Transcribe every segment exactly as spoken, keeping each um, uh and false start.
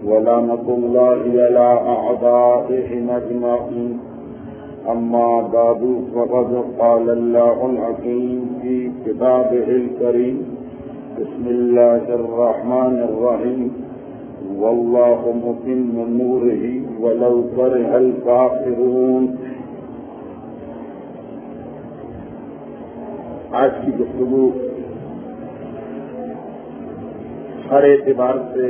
ولعنة الله على أعدائهم أجمعين. أما بعد فقد قال الله الحكيم في كتابه الكريم: بسم الله الرحمن الرحيم. والله متم نوره ولو كره الكافرون. آج کی گفتگو ہر اعتبار سے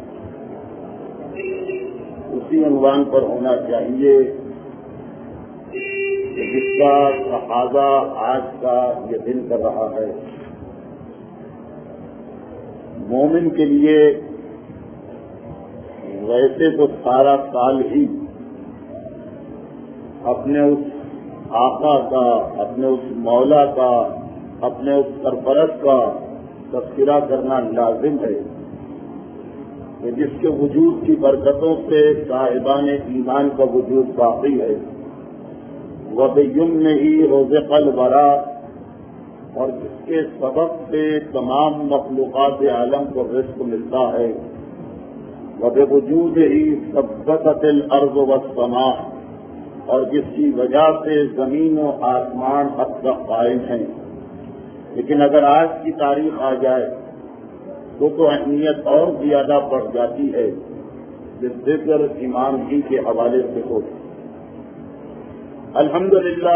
اسی عنوان پر ہونا چاہیے کہ جس کا تقاضا آج کا یہ دن کر رہا ہے. مومن کے لیے ویسے تو سارا سال ہی اپنے اس آقا کا، اپنے اس مولا کا، اپنے اس سرپرست کا تذکرہ کرنا لازم ہے کہ جس کے وجود کی برکتوں سے صاحبان ایمان کا وجود باقی ہے. وَبِيُمْنِهِ رُزِقَ الْوَرَىٰ، اور جس کے سبب سے تمام مخلوقات عالم کو رزق ملتا ہے. وَبِوُجُودِهِ ثَبَّتَتِ الْأَرْضُ وَالسَّمَاءُ، اور جس کی وجہ سے زمین و آسمان اب تک قائم ہیں. لیکن اگر آج کی تاریخ آ جائے تو تو اہمیت اور زیادہ بڑھ جاتی ہے. جس ذکر امام جی کے حوالے سے ہو. الحمدللہ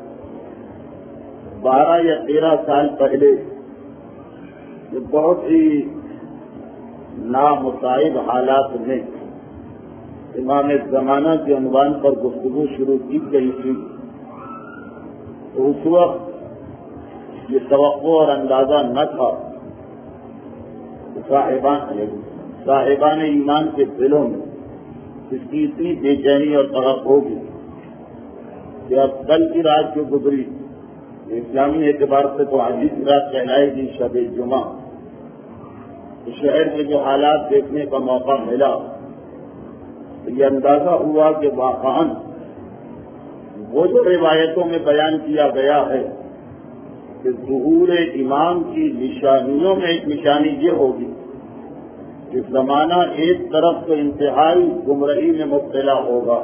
بارہ یا تیرہ سال پہلے جو بہت ہی نامصائب حالات میں امام زمانہ کے عنوان پر گفتگو شروع کی گئی تھی، تو اس وقت یہ توقع اور اندازہ نہ تھا صاحبان صاحبان ایمان کے دلوں میں اس کی اتنی بے چینی اور توقع ہوگی کہ اب کل کی رات جو گزری اسلامی اعتبار سے تو آج کی رات کہلائے گی شب جمعہ. شہر کے جو حالات دیکھنے کا موقع ملا تو یہ اندازہ ہوا کہ واقعاً وہ جو روایتوں میں بیان کیا گیا ہے کہ ظہور امام کی نشانیوں میں ایک نشانی یہ ہوگی کہ زمانہ ایک طرف تو انتہائی گمراہی میں مبتلا ہوگا.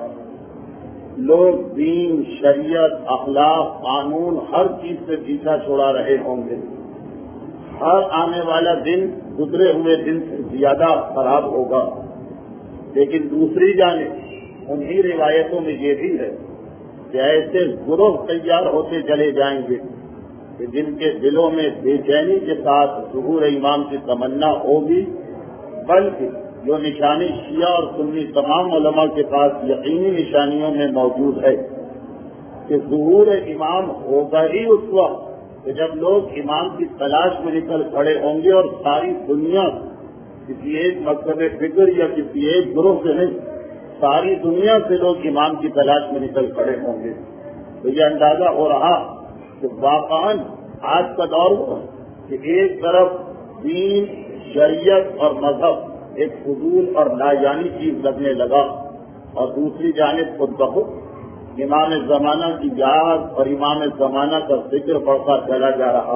لوگ دین، شریعت، اخلاق، قانون ہر چیز سے پیچھا چھوڑا رہے ہوں گے. ہر آنے والا دن گزرے ہوئے دن سے زیادہ خراب ہوگا. لیکن دوسری جانب انہی روایتوں میں یہ بھی ہے کہ ایسے گروہ تیار ہوتے چلے جائیں گے کہ جن کے دلوں میں بے چینی کے ساتھ ظہور امام کی تمنا ہوگی، بلکہ جو نشانی شیعہ اور سنی تمام علماء کے پاس یقینی نشانیوں میں موجود ہے کہ ظہور امام ہوگا ہی اس وقت کہ جب لوگ امام کی تلاش میں نکل کھڑے ہوں گے، اور ساری دنیا کسی ایک مکتب فکر یا کسی ایک گروہ سے نہیں، ساری دنیا سے لوگ امام کی تلاش میں نکل کھڑے ہوں گے. تو یہ اندازہ ہو رہا کہ واقعاً آج کا دور ہو کہ ایک طرف دین، شریعت اور مذہب ایک فضول اور ناجانی چیز لگنے لگا، اور دوسری جانب خود بخود امام زمانہ کی یاد اور امام زمانہ کا ذکر بڑھتا چلا جا رہا.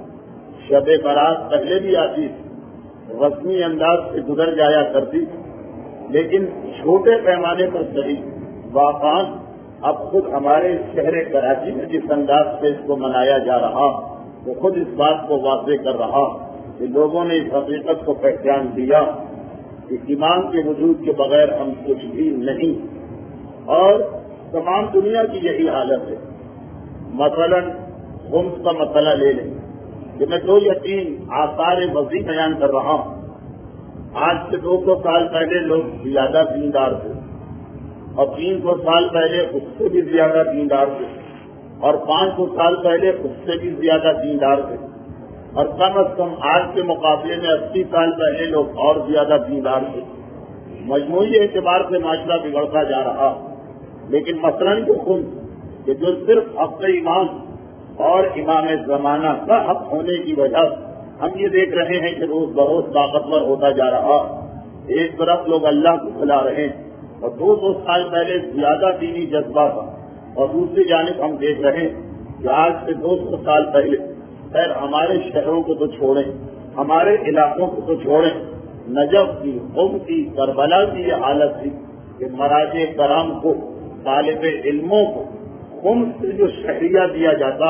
شب برات پہلے بھی آتی، رسمی انداز سے گزر جایا کرتی، لیکن چھوٹے پیمانے پر صحیح واقعاً اب خود ہمارے شہر کراچی میں جس انداز سے اس کو منایا جا رہا وہ خود اس بات کو واضح کر رہا کہ لوگوں نے اس حقیقت کو پہچان دیا کہ امام کے وجود کے بغیر ہم کچھ بھی نہیں. اور تمام دنیا کی یہی حالت ہے. مثلا خمس کا مسئلہ لے لیں کہ میں دو یا تین آثار وضعی بیان کر رہا ہوں. آج سے دو سو سال پہلے لوگ زیادہ دیندار تھے، اور تین سو سال پہلے اس سے بھی زیادہ دیندار تھے، اور پانچ سو سال پہلے اس سے بھی زیادہ دیندار تھے، اور کم از کم آج کے مقابلے میں اسی سال پہلے لوگ اور زیادہ دیندار تھے. مجموعی اعتبار سے معاشرہ بگڑتا جا رہا. لیکن مثلاً جو خود کہ جو صرف حق امام اور امام زمانہ کا حق ہونے کی وجہ ہم یہ دیکھ رہے ہیں کہ روز بروز طاقتور ہوتا جا رہا. ایک طرف لوگ اللہ کو بلا رہے ہیں اور دو سو سال پہلے زیادہ دینی جذبہ تھا، اور دوسری جانب ہم دیکھ رہے ہیں کہ آج سے دو سو سال پہلے خیر ہمارے شہروں کو تو چھوڑیں، ہمارے علاقوں کو تو چھوڑیں، نجف کی، قم کی، کربلا کی یہ حالت تھی کہ مراجع کرام کو، طالب علموں کو قم سے جو شہریہ دیا جاتا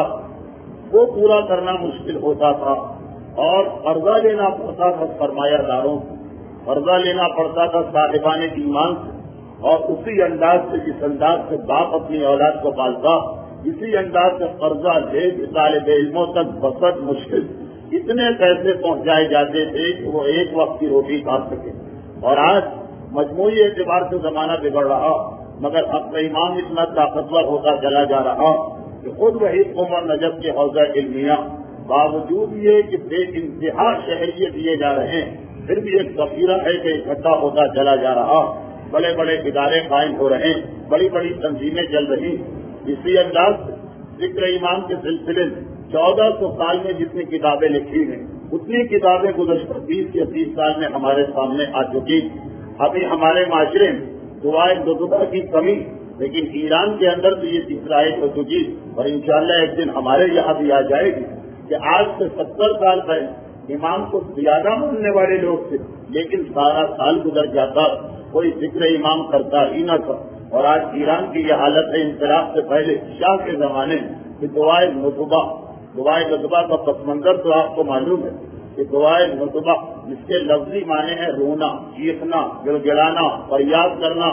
وہ پورا کرنا مشکل ہوتا تھا، اور قرضہ لینا پڑتا تھا سرمایہ داروں کو، قرضہ لینا پڑتا تھا صاحبان ایمان سے، اور اسی انداز سے، جس انداز سے باپ اپنی اولاد کو پالتا، اسی انداز سے قرضہ لے کے طالب علموں تک بسط مشکل اتنے پیسے پہنچائے جاتے تھے کہ وہ ایک وقت کی روٹی کھا سکے۔ اور آج مجموعی اعتبار سے زمانہ بگڑ رہا، مگر اب کا امام اتنا طاقتور ہوتا چلا جا رہا کہ خود وہی عمر نجف کے حوضہ علمیہ باوجود یہ کہ بے انتہا شہریت دیے جا رہے ہیں، پھر بھی ایک ذخیرہ ہے کہ اکٹھا ہوتا چلا جا رہا، بڑے بڑے ادارے قائم ہو رہے ہیں، بڑی بڑی تنظیمیں چل رہی۔ اسی انداز سے ذکر امام کے سلسلے میں چودہ سو سال میں جتنی کتابیں لکھی ہیں اتنی کتابیں گزشتہ بیس یا تیس سال میں ہمارے سامنے آ چکی۔ ابھی ہمارے معاشرے میں دعائے نطبہ کی کمی، لیکن ایران کے اندر تو یہ تیسرائے ہو چکی، اور انشاءاللہ ایک دن ہمارے یہاں بھی آ جائے گی کہ آج سے ستر سال پہلے امام کو زیادہ ماننے والے لوگ تھے، لیکن سارا سال گزر جاتا کوئی ذکر امام کرتا ہی نہ تھا۔ اور آج ایران کی یہ حالت ہے انقلاب سے پہلے شاہ کے زمانے میں کہ دعائے نطبہ، دعائے نطبہ کا پس منظر تو آپ کو معلوم ہے کہ دعائے نطبہ جس کے لفظی معنی ہے رونا، چیخنا، گڑگڑانا، فریاد کرنا،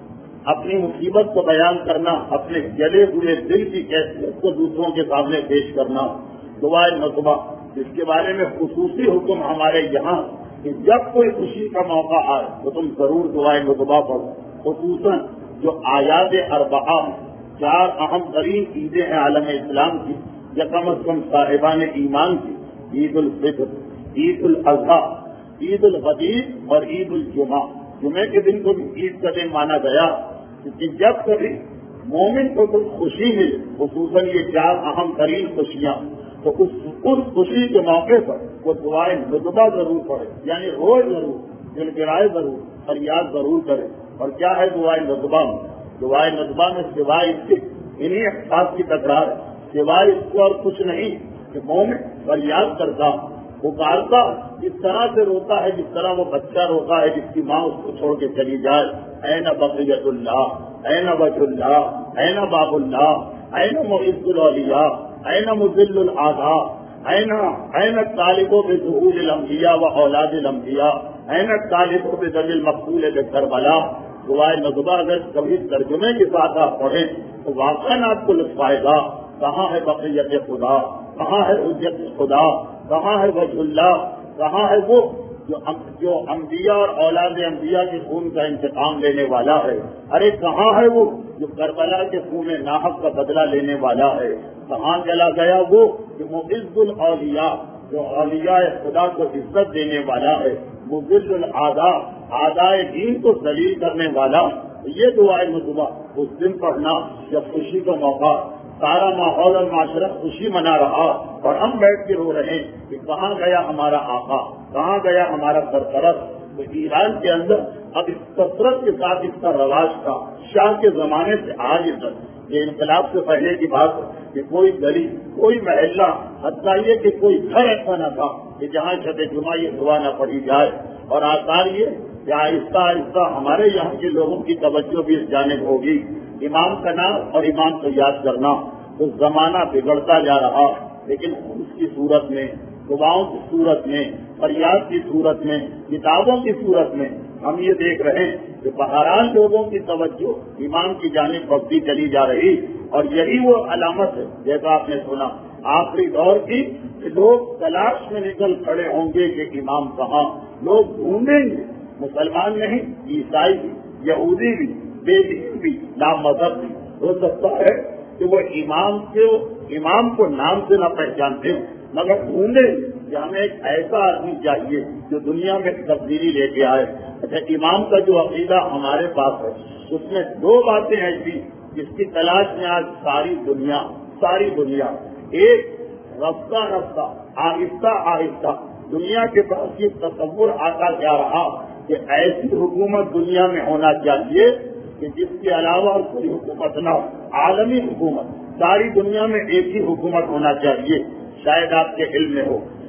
اپنی مصیبت کو بیان کرنا، اپنے جلے ہوئے دل کی کیفیت کو دوسروں کے سامنے پیش کرنا، دعائے نطبہ جس کے بارے میں خصوصی حکم ہمارے یہاں کہ جب کوئی خوشی کا موقع آئے تو تم ضرور دعائے نطبہ پڑھو، خصوصاً جو آیات اربعہ چار اہم ترین عیدیں ہیں عالم اسلام کی، یا کم از کم صاحبان ایمان کی، عید الفطر، عید الاضحیٰ، عید الفطر اور عید الجمعہ۔ جمعے کے دن کو بھی عید کا دن مانا گیا، کیونکہ جب کبھی مومن کو کچھ خوشی ملے، خصوصاً یہ چار اہم ترین خوشیاں، تو اس اس خوشی کے موقع پر وہ دعائے نطبہ ضرور پڑھے، یعنی روز ضرور، گڑگڑائے ضرور، فریاد ضرور کرے۔ اور کیا ہے دعائے نطبہ میں؟ دعائے نطبہ میں سوائے اس کے انہی احساس کی تکرار ہے، سوائے اس کو اور کچھ نہیں کہ مومن فریاد کرتا، پکارتا، جس طرح سے روتا ہے، جس طرح وہ بچہ روتا ہے جس کی ماں اس کو چھوڑ کے چلی جائے، این بقیت اللہ، این وجہ اللہ، این باب اللہ، این معز الاولیاء، این مذل الاعداء، این این الطالب بظہور الانبیاء و اولاد الانبیاء، این الطالب بذل المقتول بکربلا۔ دعائے نطبہ اگر کبھی ترجمے کے ساتھ آپ پڑھیں تو واقعاً آپ کو لطف آئے گا۔ کہاں ہے بقیت خدا، کہاں ہے حجت خدا، کہاں ہے وجہ اللہ، کہاں ہے وہ جو جو انبیاء اور اولاد انبیاء کے خون کا انتقام لینے والا ہے؟ ارے کہاں ہے وہ جو کربلا کے خون ناحق کا بدلہ لینے والا ہے؟ کہاں چلا گیا وہ جو معز الاولیاء، جو اولیاء خدا کو عزت دینے والا ہے، مذل الاعداء، اعدائے دین کو ذلیل کرنے والا؟ یہ دعائے نطبہ اس دن پڑھنا جب خوشی کا موقع، سارا ماحول اور معاشرہ خوشی منا رہا اور ہم بیٹھ کے رو رہے ہیں کہ کہاں گیا ہمارا آقا، کہاں گیا ہمارا سرپرست۔ تو ایران کے اندر اب اس کثرت کے ساتھ اس کا رواج تھا، شاہ کے زمانے سے آج تک۔ یہ انقلاب سے پہلے کی بات ہے کہ کوئی گلی، کوئی محلہ، حتیٰ یہ کہ کوئی گھر ایسا نہ تھا کہ جہاں شب جمعہ یہ دعا نہ پڑھی جائے۔ اور آثار یہ کہ آہستہ آہستہ ہمارے یہاں کے لوگوں کی توجہ بھی اس جانب ہوگی، امام کا نام اور امام کو یاد کرنا۔ تو زمانہ بگڑتا جا رہا، لیکن اس کی صورت میں، دعاؤں کی صورت میں، فریاد کی صورت میں، کتابوں کی صورت میں ہم یہ دیکھ رہے ہیں کہ بہرحال لوگوں کی توجہ امام کی جانب بڑھتی چلی جا رہی، اور یہی وہ علامت ہے جیسا آپ نے سنا آخری دور کی کہ لوگ تلاش میں نکل کھڑے ہوں گے کہ امام کہاں، لوگ ڈھونڈیں گے، مسلمان نہیں، عیسائی بھی، یہودی بھی، بے دین بھی، نام مذہب بھی۔ ہو سکتا ہے کہ وہ امام کے امام کو نام سے نہ پہچانتے ہوں، مگر ڈھونڈیں کہ ہمیں ایک ایسا آدمی چاہیے جو دنیا میں تبدیلی لے کے آئے۔ اچھا، امام کا جو عقیدہ ہمارے پاس ہے اس میں دو باتیں ایسی جس کی تلاش میں آج ساری دنیا ساری دنیا ایک رفتہ رفتہ آہستہ آہستہ دنیا کے پاس یہ تصور آتا جا رہا کہ ایسی حکومت دنیا میں ہونا چاہیے کہ جس کے علاوہ کوئی حکومت نہ ہو، عالمی حکومت، ساری دنیا میں ایک ہی حکومت ہونا چاہیے۔ شاید آپ کے علم میں ہو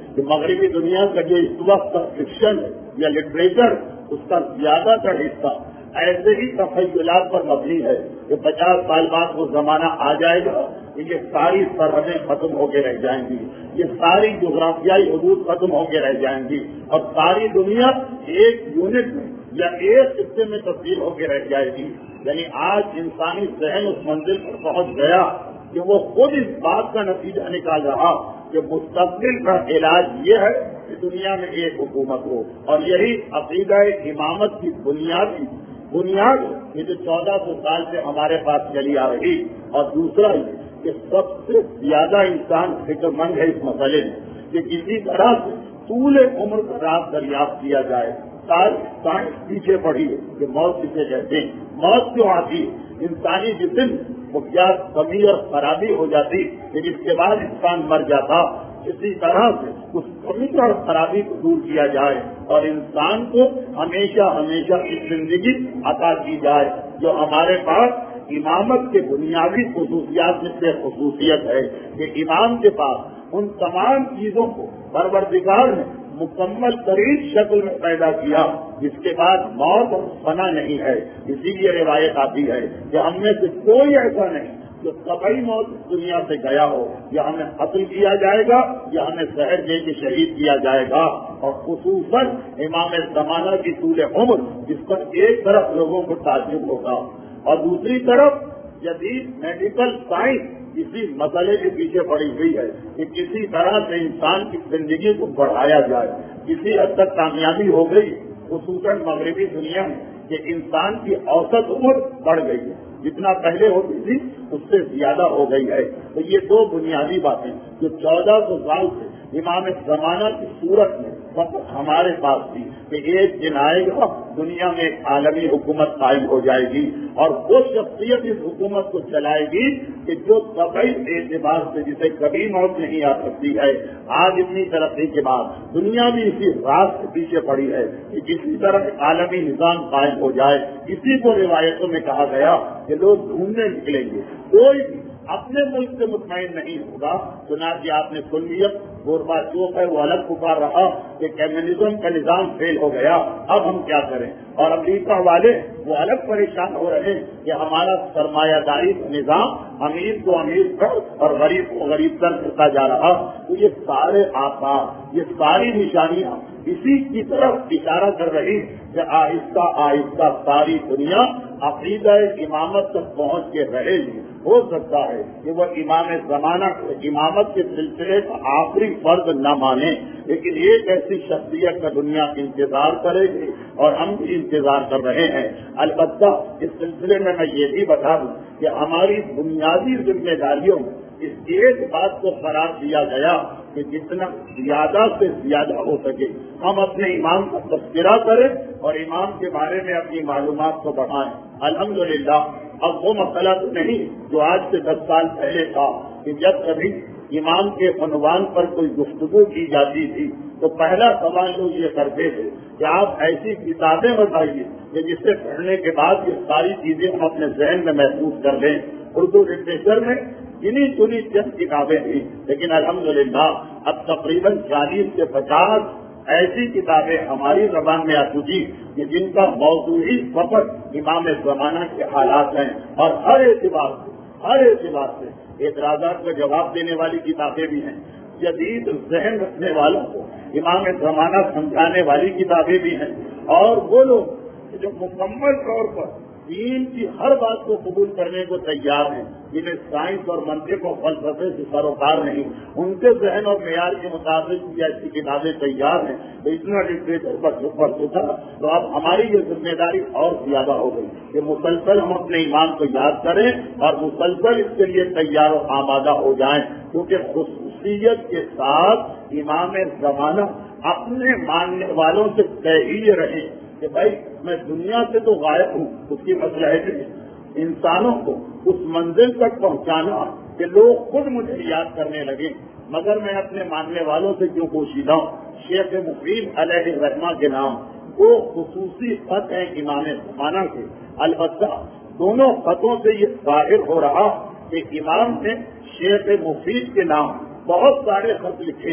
کہ مغربی دنیا کا جو اس وقت کا فکشن ہے یا لٹریچر اس کا زیادہ تر حصہ ایسے ہی تخیلات پر مبنی ہے کہ پچاس سال بعد وہ زمانہ آ جائے گا کہ یہ ساری سرحدیں ختم ہو کے رہ جائیں گی، یہ ساری جغرافیائی حدود ختم ہو کے رہ جائیں گی اور ساری دنیا ایک یونٹ میں یا ایک خطے میں تبدیل ہو کے رہ جائے گی. یعنی آج انسانی ذہن اس منزل پر پہنچ گیا کہ وہ خود اس بات کا نتیجہ نکال رہا کہ مستقبل کا علاج یہ ہے کہ دنیا میں ایک حکومت ہو، اور یہی عقیدہ امامت کی بنیادی بنیاد یہ جو چودہ سو سال سے ہمارے پاس چلی آ رہی. اور دوسرا یہ کہ سب سے زیادہ انسان فکر مند ہے اس مسئلے میں کہ کسی طرح سے طول عمر کا راز دریافت کیا جائے. سائنس پیچھے پڑی ہے کہ موت کسے کہتے ہیں، موت کیوں آتی ہے، انسانی جسم وہ کیا کمی اور خرابی ہو جاتی کہ جس کے بعد انسان مر جاتا. اسی طرح سے اس کمی اور خرابی کو دور کیا جائے اور انسان کو ہمیشہ ہمیشہ کی زندگی عطا کی جائے جو ہمارے پاس امامت کے بنیادی خصوصیات میں سے خصوصیت ہے کہ امام کے پاس ان تمام چیزوں کو پروردگار نے مکمل ترین شکل میں پیدا کیا جس کے بعد موت اور فنا نہیں ہے. اسی لیے روایت آتی ہے کہ ہم میں سے کوئی ایسا نہیں جو طبعی موت دنیا سے گیا ہو، یا ہمیں قتل کیا جائے گا یا ہمیں زہر دے کے شہید کیا جائے گا. اور خصوصاً امام زمانہ کی طول عمر جس پر ایک طرف لوگوں کو تعجب ہوگا اور دوسری طرف جدید میڈیکل سائنس اسی مسئلے کے پیچھے پڑی ہوئی ہے کہ کسی طرح سے انسان کی زندگی کو بڑھایا جائے. کسی حد تک کامیابی ہو گئی خصوصاً مغربی دنیا میں کہ انسان کی اوسط عمر بڑھ گئی ہے، جتنا پہلے ہوتی تھی اس سے زیادہ ہو گئی ہے. تو یہ دو بنیادی باتیں جو چودہ سو سال سے امام زمانہ کی صورت میں فقط ہمارے پاس تھی کہ ایک دن آئے گا دنیا میں ایک عالمی حکومت قائم ہو جائے گی اور وہ شخصیت اس حکومت کو چلائے گی کہ جو طبعی اعتبار سے جسے کبھی موت نہیں آ سکتی ہے. آج اتنی ترقی کے بعد دنیا بھی اسی راز کے پیچھے پڑی ہے کہ کسی طرح عالمی نظام قائم ہو جائے. اسی کو روایتوں میں کہا گیا کہ لوگ ڈھونڈنے نکلیں گے، کوئی بھی اپنے ملک سے مطمئن نہیں ہوگا. چنانچہ آپ نے سن لیا گوربا چوک ہے وہ الگ پکار رہا کہ کمیونزم کا نظام فیل ہو گیا، اب ہم کیا کریں. اور امریکہ والے وہ الگ پریشان ہو رہے ہیں کہ ہمارا سرمایہ داری کا نظام امیر کو امیر کر اور غریب کو غریب کر کرتا جا رہا. تو یہ سارے آثار، یہ ساری نشانیاں اسی کی طرف اشارہ کر رہی کہ آہستہ آہستہ ساری دنیا عقیدہ امامت تک پہنچ کے رہے گی. ہو سکتا ہے کہ وہ امام زمانہ امامت کے سلسلے کا آخری فرض نہ مانے، لیکن ایک ایسی شخصیت کا دنیا انتظار کرے گی اور ہم بھی انتظار کر رہے ہیں. البتہ اس سلسلے میں میں یہ بھی بتا دوں کہ ہماری بنیادی ذمہ داریوں میں اس ایک بات کو قرار دیا گیا کہ جتنا زیادہ سے زیادہ ہو سکے ہم اپنے امام کا تذکرہ کریں اور امام کے بارے میں اپنی معلومات کو بڑھائیں. الحمدللہ اب وہ مسئلہ تو نہیں جو آج سے دس سال پہلے تھا کہ جب کبھی امام کے عنوان پر کوئی گفتگو کی جاتی تھی تو پہلا سوال لوگ یہ کرتے تھے کہ آپ ایسی کتابیں بتائیے کہ جس سے پڑھنے کے بعد یہ ساری چیزیں ہم اپنے ذہن میں محسوس کر لیں. اردو لٹریچر میں چنی چنی چند کتابیں تھیں، لیکن الحمدللہ اب تقریباً چالیس سے پچاس ایسی کتابیں ہماری زبان میں آ چکی کہ جن کا موضوعی فقط امام زمانہ کے حالات ہیں اور ہر اعتبار سے ہر اعتبار سے اعتراضات کا جواب دینے والی کتابیں بھی ہیں، جدید ذہن رکھنے والوں کو امام زمانہ سمجھانے والی کتابیں بھی ہیں. اور وہ لوگ جو مکمل طور پر دین کی ہر بات کو قبول کرنے کو تیار ہیں، جنہیں سائنس اور منطق و فلسفے سے سروکار نہیں، ان کے ذہن اور معیار کے مطابق بھی ایسی کتابیں تیار ہیں. تو اتنا لٹریچر پر پر تھا تو اب ہماری یہ ذمہ داری اور زیادہ ہو گئی کہ مسلسل ہم اپنے ایمان کو یاد کریں اور مسلسل اس کے لیے تیار و آمادہ ہو جائیں، کیونکہ خصوصیت کے ساتھ امام زمانہ اپنے ماننے والوں سے کہہ ہی رہے کہ بھائی میں دنیا سے تو غائب ہوں، اس کی مصلحت ہے انسانوں کو اس منزل تک پہنچانا کہ لوگ خود مجھے یاد کرنے لگے، مگر میں اپنے ماننے والوں سے کیوں پوشیدہ ہوں. شیخ مفید علیہ الرحمہ کے نام وہ خصوصی خط ہیں امام زمانہ کے. البتہ دونوں خطوں سے یہ ظاہر ہو رہا کہ امام نے شیخ مفید کے نام بہت سارے خط لکھے،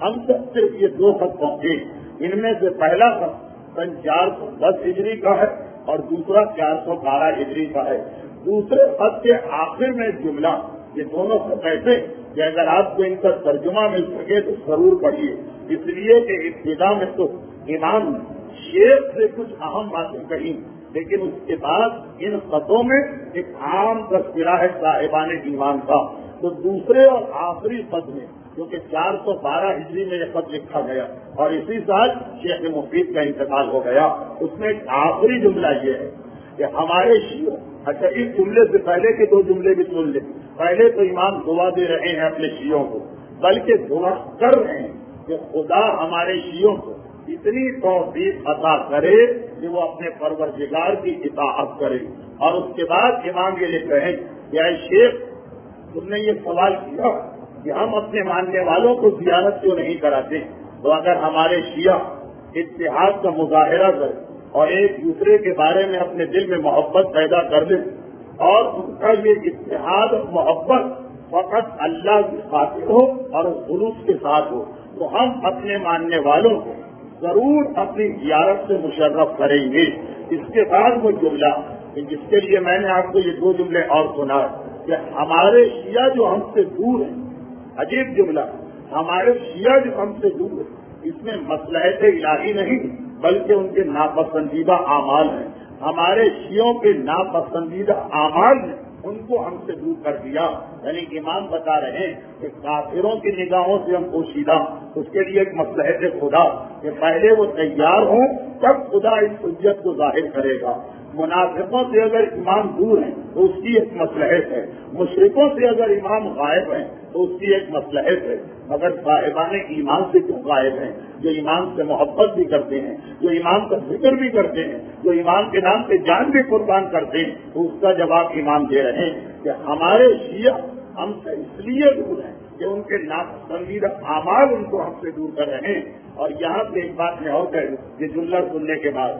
ہم سب سے یہ دو خط پہنچے. ان میں سے پہلا خط سن چار سو دس ہجری کا ہے اور دوسرا چار سو بارہ ہجری کا ہے. دوسرے خط کے آخر میں جملہ، یہ دونوں خط ایسے کہ اگر آپ کو ان کا ترجمہ مل سکے تو ضرور پڑھیے، اس لیے کہ ابتدا میں تو امام شیخ سے کچھ اہم باتیں کہیں، لیکن اس کے بعد ان خطوں میں ایک عام تذکرہ ہے صاحبان ایمان کا. تو دوسرے اور آخری خط میں، کیونکہ چار سو بارہ ہجری میں یہ خط لکھا گیا اور اسی سال شیخ مفید کا انتقال ہو گیا، اس میں ایک آخری جملہ یہ ہے کہ ہمارے شیعوں، اچھا اس جملے سے پہلے کے دو جملے بھی سن لیں. پہلے تو امام دعا دے رہے ہیں اپنے شیعوں کو، بلکہ دعا کر رہے ہیں کہ خدا ہمارے شیعوں کو اتنی توفیق عطا کرے کہ وہ اپنے پروردگار کی اطاعت کرے. اور اس کے بعد امام یہ لکھ رہے ہیں کہ اے شیخ، تم نے یہ سوال کیا کہ ہم اپنے ماننے والوں کو زیارت کیوں نہیں کراتے، تو اگر ہمارے شیعہ اتحاد کا مظاہرہ کریں اور ایک دوسرے کے بارے میں اپنے دل میں محبت پیدا کر لیں اور ان کا یہ اتحاد اور محبت فقط اللہ کی خاطر ہو اور خلوص کے ساتھ ہو، تو ہم اپنے ماننے والوں کو ضرور اپنی زیارت سے مشرف کریں گے. اس کے بعد وہ جملہ جس کے لیے میں نے آپ کو یہ دو جملے اور سنا کہ ہمارے شیعہ جو ہم سے دور ہیں، عجیب جملہ، ہمارے شیعہ جو ہم سے دور ہیں، اس میں مصلحت الہی نہیں بلکہ ان کے ناپسندیدہ اعمال ہیں. ہمارے شیعوں کے ناپسندیدہ اعمال نے ان کو ہم سے دور کر دیا. یعنی امام بتا رہے ہیں کہ کافروں کی نگاہوں سے ہم پوشیدہ، اس کے لیے ایک مصلحت خدا کہ پہلے وہ تیار ہوں تب خدا اس حجت کو ظاہر کرے گا. منافقوں سے اگر امام دور ہیں تو اس کی ایک مصلحت ہے، مشرکوں سے اگر امام غائب ہیں تو اس کی ایک مصلحت ہے. مگر صاحبان ایمان سے کیوں غائب ہیں؟ جو امام سے محبت بھی کرتے ہیں، جو امام کا ذکر بھی کرتے ہیں، جو امام کے نام پہ جان بھی قربان کرتے ہیں، تو اس کا جواب امام دے رہے ہیں کہ ہمارے شیعہ ہم سے اس لیے دور ہیں کہ ان کے ناپسندیدہ اعمال ان کو ہم سے دور کر رہے ہیں. اور یہاں سے ایک بات میں اور کہہ دوں، یہ جملہ سننے کے بعد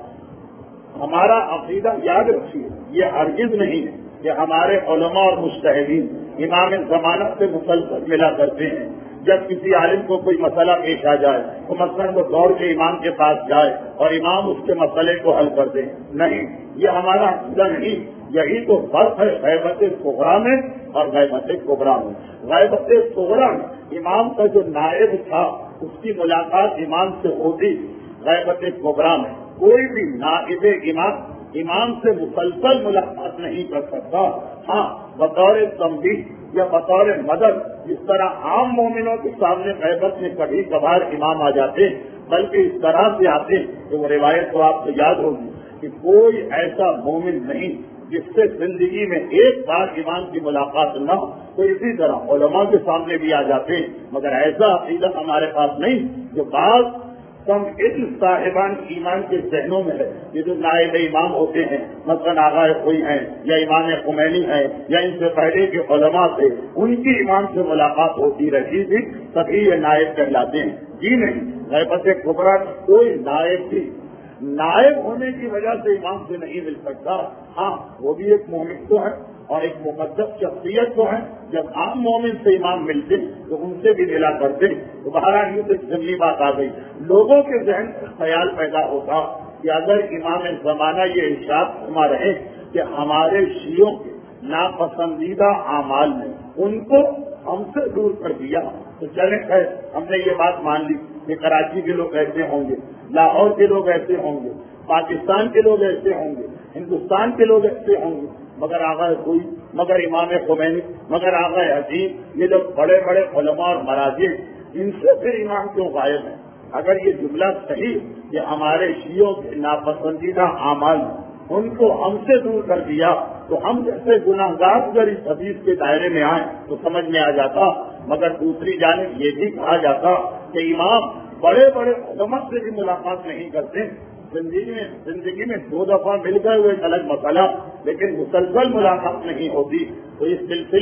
ہمارا عقیدہ یاد رکھیے، یہ ہرگز نہیں ہے کہ ہمارے علماء اور مجتہدین امام زمانہ سے مسلسل ملا کرتے ہیں. جب کسی عالم کو کوئی مسئلہ پیش آ جائے تو مثلاً وہ دوڑ کے امام کے پاس جائے اور امام اس کے مسئلے کو حل کر دیں، نہیں، یہ ہمارا عقیدہ نہیں. یہی تو فرق ہے غیبت صغریٰ میں اور غیبت کبریٰ میں. غیبت صغریٰ میں امام کا جو نائب تھا اس کی ملاقات امام سے ہوتی. غیبت کبریٰ میں کوئی بھی نائب امام امام سے مسلسل ملاقات نہیں کر سکتا. ہاں، بطور تنبیہ یا بطور مدد جس طرح عام مومنوں کے سامنے غیبت میں کبھی کبھار امام آ جاتے، بلکہ اس طرح سے آتے کہ وہ روایت تو آپ کو یاد ہوگی کہ کوئی ایسا مومن نہیں جس سے زندگی میں ایک بار امام کی ملاقات نہ ہو. تو اسی طرح علماء کے سامنے بھی آ جاتے ہیں، مگر ایسا عقیدہ ہمارے پاس نہیں جو بعض کم علم صاحبان ایمان کے ذہنوں میں ہے. یہ جو نائب امام ہوتے ہیں، مثلاً آغا کوئی ہیں یا امام خمینی ہیں یا ان سے پہلے کے علماء سے ان کی امام سے ملاقات ہوتی رہی تھی، تبھی یہ نائب کہلاتے ہیں. جی نہیں، غیبت کبریٰ کوئی نائب بھی نائب ہونے کی وجہ سے امام سے نہیں مل سکتا. ہاں، وہ بھی ایک مومن تو ہے اور ایک مقدس شخصیت تو ہے. جب عام مومن سے امام ملتے تو ان سے بھی ملا کرتے. تو بہرحال یہ تو ایک ضمنی بات آ گئی. لوگوں کے ذہن میں خیال پیدا ہوتا کہ اگر امام زمانہ یہ ارشاد فرما رہے کہ ہمارے شیعوں کے ناپسندیدہ اعمال نے ان کو ہم سے دور کر دیا، تو چلے خیر، ہم نے یہ بات مان لی کہ کراچی کے لوگ ایسے ہوں گے، لاہور کے لوگ ایسے ہوں گے، پاکستان کے لوگ ایسے ہوں گے، ہندوستان کے لوگ ایسے ہوں گے. مگر آغا کوئی، مگر امام خمینی، مگر آغا حدیث، یہ جو بڑے بڑے علماء اور مراجع، ان سے پھر امام کیوں غائب ہیں؟ اگر یہ جملہ صحیح کہ ہمارے شیعوں کے ناپسندیدہ اعمال ان کو ہم سے دور کر دیا، تو ہم جیسے گناہگار اگر اس حدیث کے دائرے میں آئیں تو سمجھ میں آ جاتا. مگر دوسری جانب یہ بھی کہا جاتا کہ امام بڑے بڑے علماء سے بھی ملاقات نہیں کرتے. زندگی میں زندگی میں دو دفعہ مل گئے وہ ایک الگ مسئلہ، لیکن مسلسل ملاقات نہیں ہوتی. تو اس سلسلے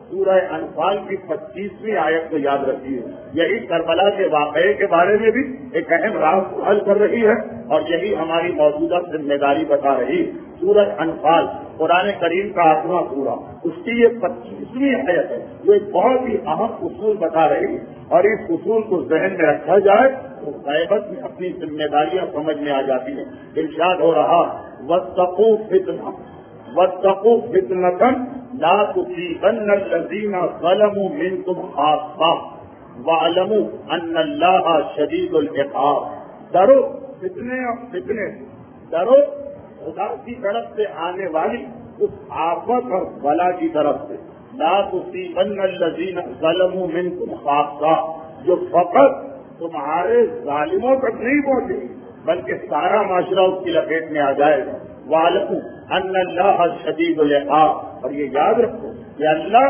سورہ انفال کی پچیسویں آیت کو یاد رکھیے. یہی کربلا کے واقعے کے بارے میں بھی ایک اہم راز کو حل کر رہی ہے اور یہی ہماری موجودہ ذمہ داری بتا رہی. سورہ انفال قرآن کریم کا آٹھواں سورہ، اس کی یہ پچیسویں آیت ہے جو ایک بہت ہی اہم اصول بتا رہی ہے، اور اس اصول کو ذہن میں رکھا جائے تو غیبت میں اپنی ذمہ داریاں سمجھ میں آ جاتی ہیں. ارشاد ہو رہا وَاتَّقُوا فِتْنَةً وَاتَّقُوا فِتْنَةً لَا تُصِيبَنَّ الَّذِينَ ظَلَمُوا مِنكُمْ خَاصَّةً وَاعْلَمُوا أَنَّ اللَّهَ شَدِيدُ الْعِقَابِ. ڈرو فتنے اور فتنے، ڈرو خدا کی طرف سے آنے والی اس آفت اور بلا کی طرف سے. لا تصیبن الذین ظلموا منکم خاصہ، جو فقط تمہارے ظالموں تک نہیں پہنچے بلکہ سارا معاشرہ اس کی لپیٹ میں آ جائے گا. وَاعْلَمُوا أَنَّ اللَّهَ شَدِيدُ الْعِقَابِ، اور یہ یاد رکھو کہ اللہ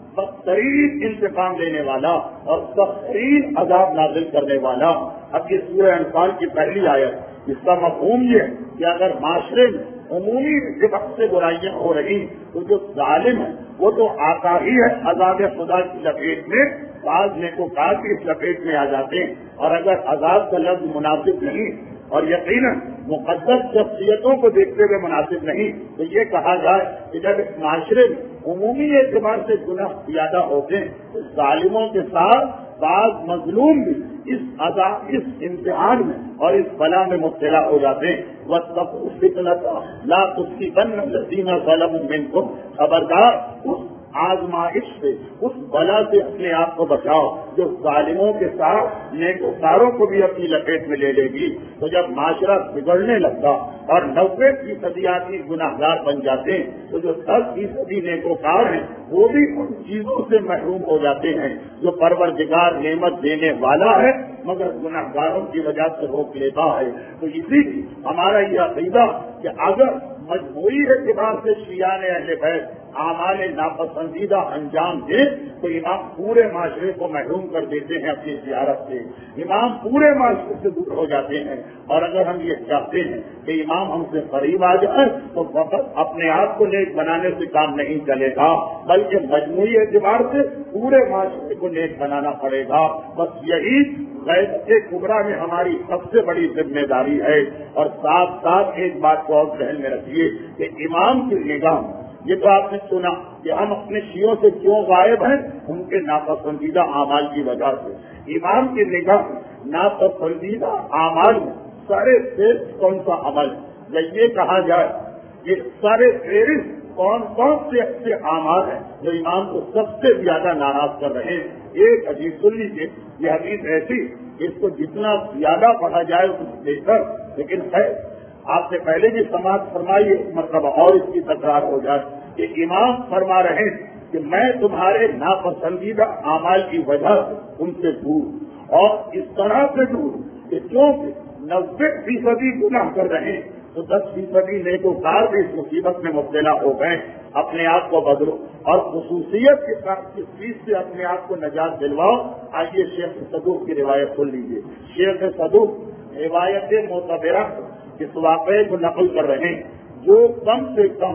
بدترین انتقام لینے والا اور بدترین عذاب نازل کرنے والا. اب یہ سورہ انفال کی پہلی آیت، اس کا مفہوم یہ ہے کہ اگر معاشرے میں عمومی جبک سے برائیاں ہو رہی تو جو ظالم ہے وہ تو آتا ہی ہے عذاب خدا کی لپیٹ میں، بعض نیکوکار کی اس لپیٹ میں آ جاتے ہیں. اور اگر عذاب کا لفظ مناسب نہیں اور یقیناً مقدس شخصیتوں کو دیکھتے ہوئے مناسب نہیں تو یہ کہا جائے کہ جب اس معاشرے میں عمومی اعتبار سے گناہ زیادہ ہوتے ہیں تو ظالموں کے ساتھ بعض مظلوم بھی اس عذاب اس امتحان میں اور اس بلا میں مبتلا ہو جاتے ہیں. وَاتَّقُوا فِتْنَةً لَا تُصِيبَنَّ الَّذِينَ ظَلَمُوا مِنكُمْ، خبردار اس آزمائش سے، اس بلا سے اپنے آپ کو بچاؤ جو ظالموں کے ساتھ نیکوکاروں کو بھی اپنی لپیٹ میں لے لے گی. تو جب معاشرہ بگڑنے لگتا اور نوے فیصدی آدمی گناہ گار بن جاتے ہیں تو جو دس فیصدی نیکوکار ہیں وہ بھی ان چیزوں سے محروم ہو جاتے ہیں جو پروردگار نعمت دینے والا ہے مگر گناہ گاروں کی وجہ سے روک لیتا ہے. تو اسی لیے ہمارا یہ عقیدہ کہ اگر مجموعی اعتبار سے شیعان اہل بیت اعمال ناپسندیدہ انجام دے تو امام پورے معاشرے کو محروم کر دیتے ہیں اپنی زیارت سے، امام پورے معاشرے سے دور ہو جاتے ہیں. اور اگر ہم یہ چاہتے ہیں کہ امام ہم سے قریب آ جائے تو فقط اپنے آپ کو نیک بنانے سے کام نہیں چلے گا بلکہ مجموعی اعتبار سے پورے معاشرے کو نیک بنانا پڑے گا. بس یہی غیبت کبریٰ میں ہماری سب سے بڑی ذمہ داری ہے. اور ساتھ ساتھ ایک بات کو اور ذہن میں رکھیے کہ امام کی نگاہ، یہ تو آپ نے سنا کہ ہم اپنے شیعوں سے کیوں غائب ہیں، ان کے ناپسندیدہ اعمال کی وجہ سے. امام کی نگاہ ناپسندیدہ اعمال میں سارے فہرست کون سا عمل ہے، یا یہ کہا جائے کہ سارے فہرست کون کون سے ایسے اعمال ہیں جو امام کو سب سے زیادہ ناراض کر رہے ہیں. ایک حدیث سن لیجیے، یہ حدیث ایسی اس کو جتنا زیادہ پڑھا جائے اتنا بہتر، لیکن ہے آپ سے پہلے بھی سماعت فرمائیے مرتبہ اور اس کی تکرار ہو جائے کہ امام فرما رہے ہیں کہ میں تمہارے ناپسندیدہ اعمال کی وجہ سے ان سے دور، اور اس طرح سے دور کہ کیونکہ نبے فیصدی گناہ کر رہے ہیں تو دس فیصدی نیکوکار بھی اس مصیبت میں مبتلا ہو گئے. اپنے آپ کو بدلو اور خصوصیت کے ساتھ کس چیز سے اپنے آپ کو نجات دلواؤ. آئیے شیخ صدوق کی روایت سن لیجیے. شیخ صدوق روایت معتبرہ اس واقعے کو نقل کر رہے ہیں جو کم سے کم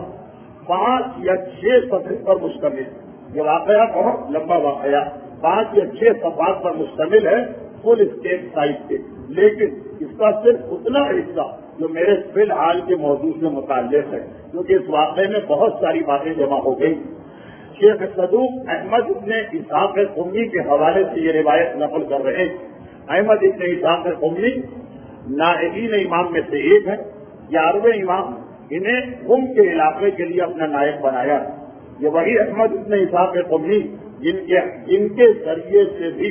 پانچ یا چھ صفحے پر مشتمل ہے. یہ واقعہ بہت لمبا واقعہ، پانچ یا چھ صفحات پر مشتمل ہے فل اسٹیٹ سائز پہ، لیکن اس کا صرف اتنا حصہ جو میرے فی الحال کے موضوع سے متعلق ہے کیونکہ اس واقعے میں بہت ساری باتیں جمع ہو گئی. شیخ صدوق احمد ابن اسحاق قمی کے حوالے سے یہ روایت نقل کر رہے ہیں. احمد ابن اسحاق قمی نائبین امام میں سے ایک ہے، گیارہویں امام، انہیں قم کے علاقے کے لیے اپنا نائب بنایا. یہ وہی احمد ابن اسحاق قمی جن کے جن کے ذریعے سے بھی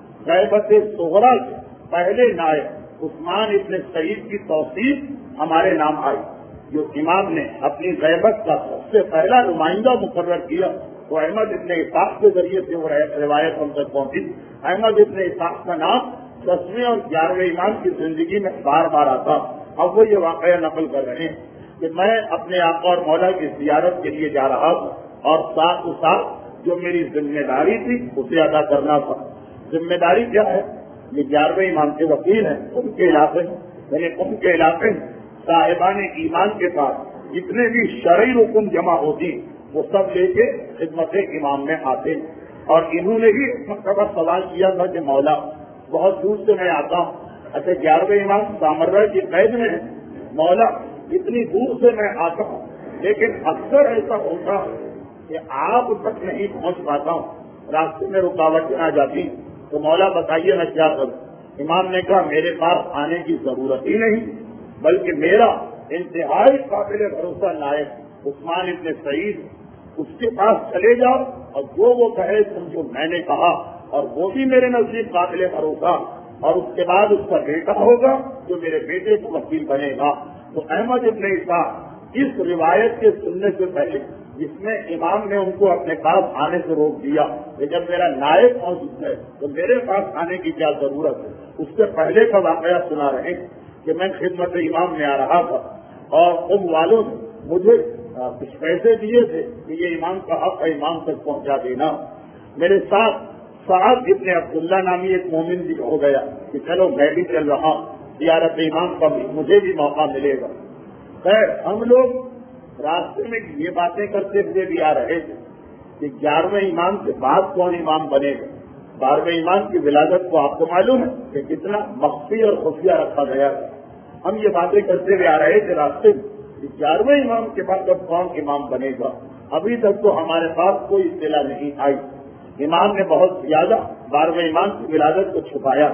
غیبت صغریٰ سے پہلے نائب عثمان ابن سعید کی توثیق ہمارے نام آئی. جو امام نے اپنی غیبت کا سب سے پہلا نمائندہ مقرر کیا وہ احمد ابن اسحاق کے ذریعے سے وہ روایت ہم تک پہنچی. احمد ابن اسحاق کا نام دسویں اور گیارہویں امام کی زندگی میں بار بار آتا. اب وہ یہ واقعہ نقل کر رہے ہیں کہ میں اپنے آقا اور مولا کی زیارت کے لیے جا رہا تھا اور ساتھ ساتھ جو میری ذمہ داری تھی اسے ادا کرنا تھا. ذمہ داری کیا ہے؟ یہ گیارہویں امام کے وکیل ہیں، ان کے علاقے میں یعنی ان کے علاقے میں صاحبان ایمان کے پاس جتنے بھی شرعی حکم جمع ہوتی وہ سب لے کے خدمت امام میں آتے. اور انہوں نے ہی مرتبہ سوال کیا تھا کہ مولا بہت دور سے میں آتا ہوں, اچھا گیارہویں امام سامرا کی قید میں مولا اتنی دور سے میں آتا ہوں, لیکن اکثر ایسا ہوتا کہ آپ تک نہیں پہنچ پاتا ہوں, راستے میں رکاوٹیں آ جاتی, تو مولا بتائیے میں کیا کروں. امام نے کہا میرے پاس آنے کی ضرورت ہی نہیں, بلکہ میرا انتہائی قابل بھروسہ لائق عثمان ابن سعید, اس کے پاس چلے جاؤ اور جو وہ کہے سمجھو میں نے کہا, اور وہ بھی میرے نزدیک قابل بھروسہ, اور اس کے بعد اس کا بیٹا ہوگا جو میرے بیٹے کو وکیل بنے گا. تو احمد ابن اسحاق اس روایت کے سننے سے پہلے جس میں امام نے ان کو اپنے پاس آنے سے روک دیا کہ جب میرا نائب موجود ہے تو میرے پاس آنے کی کیا ضرورت ہے, اس سے پہلے کا واقعہ سنا رہے کہ میں خدمت امام میں آ رہا تھا اور ان والوں نے مجھے کچھ پیسے دیے تھے کہ یہ امام کا حق ہے, امام تک پہنچا دینا. میرے ساتھ سعد ابن عبداللہ نامی ایک مومن بھی ہو گیا کہ چلو میں بھی چل رہا ہوں, زیارت امام کا بھی مجھے بھی موقع ملے گا. خیر ہم لوگ راستے میں یہ باتیں کرتے ہوئے بھی آ رہے تھے کہ گیارہویں امام کے بعد کون امام بنے گا. بارہویں امام کی ولادت کو آپ کو معلوم ہے کہ کتنا مخفی اور خفیہ رکھا گیا ہے. ہم یہ باتیں کرتے ہوئے آ رہے تھے راستے میں کہ گیارہویں امام کے بعد اب کون امام بنے گا. ابھی تک تو ہمارے پاس کوئی اطلاع نہیں آئی. امام نے بہت زیادہ بارہویں امام کی ولادت کو چھپایا.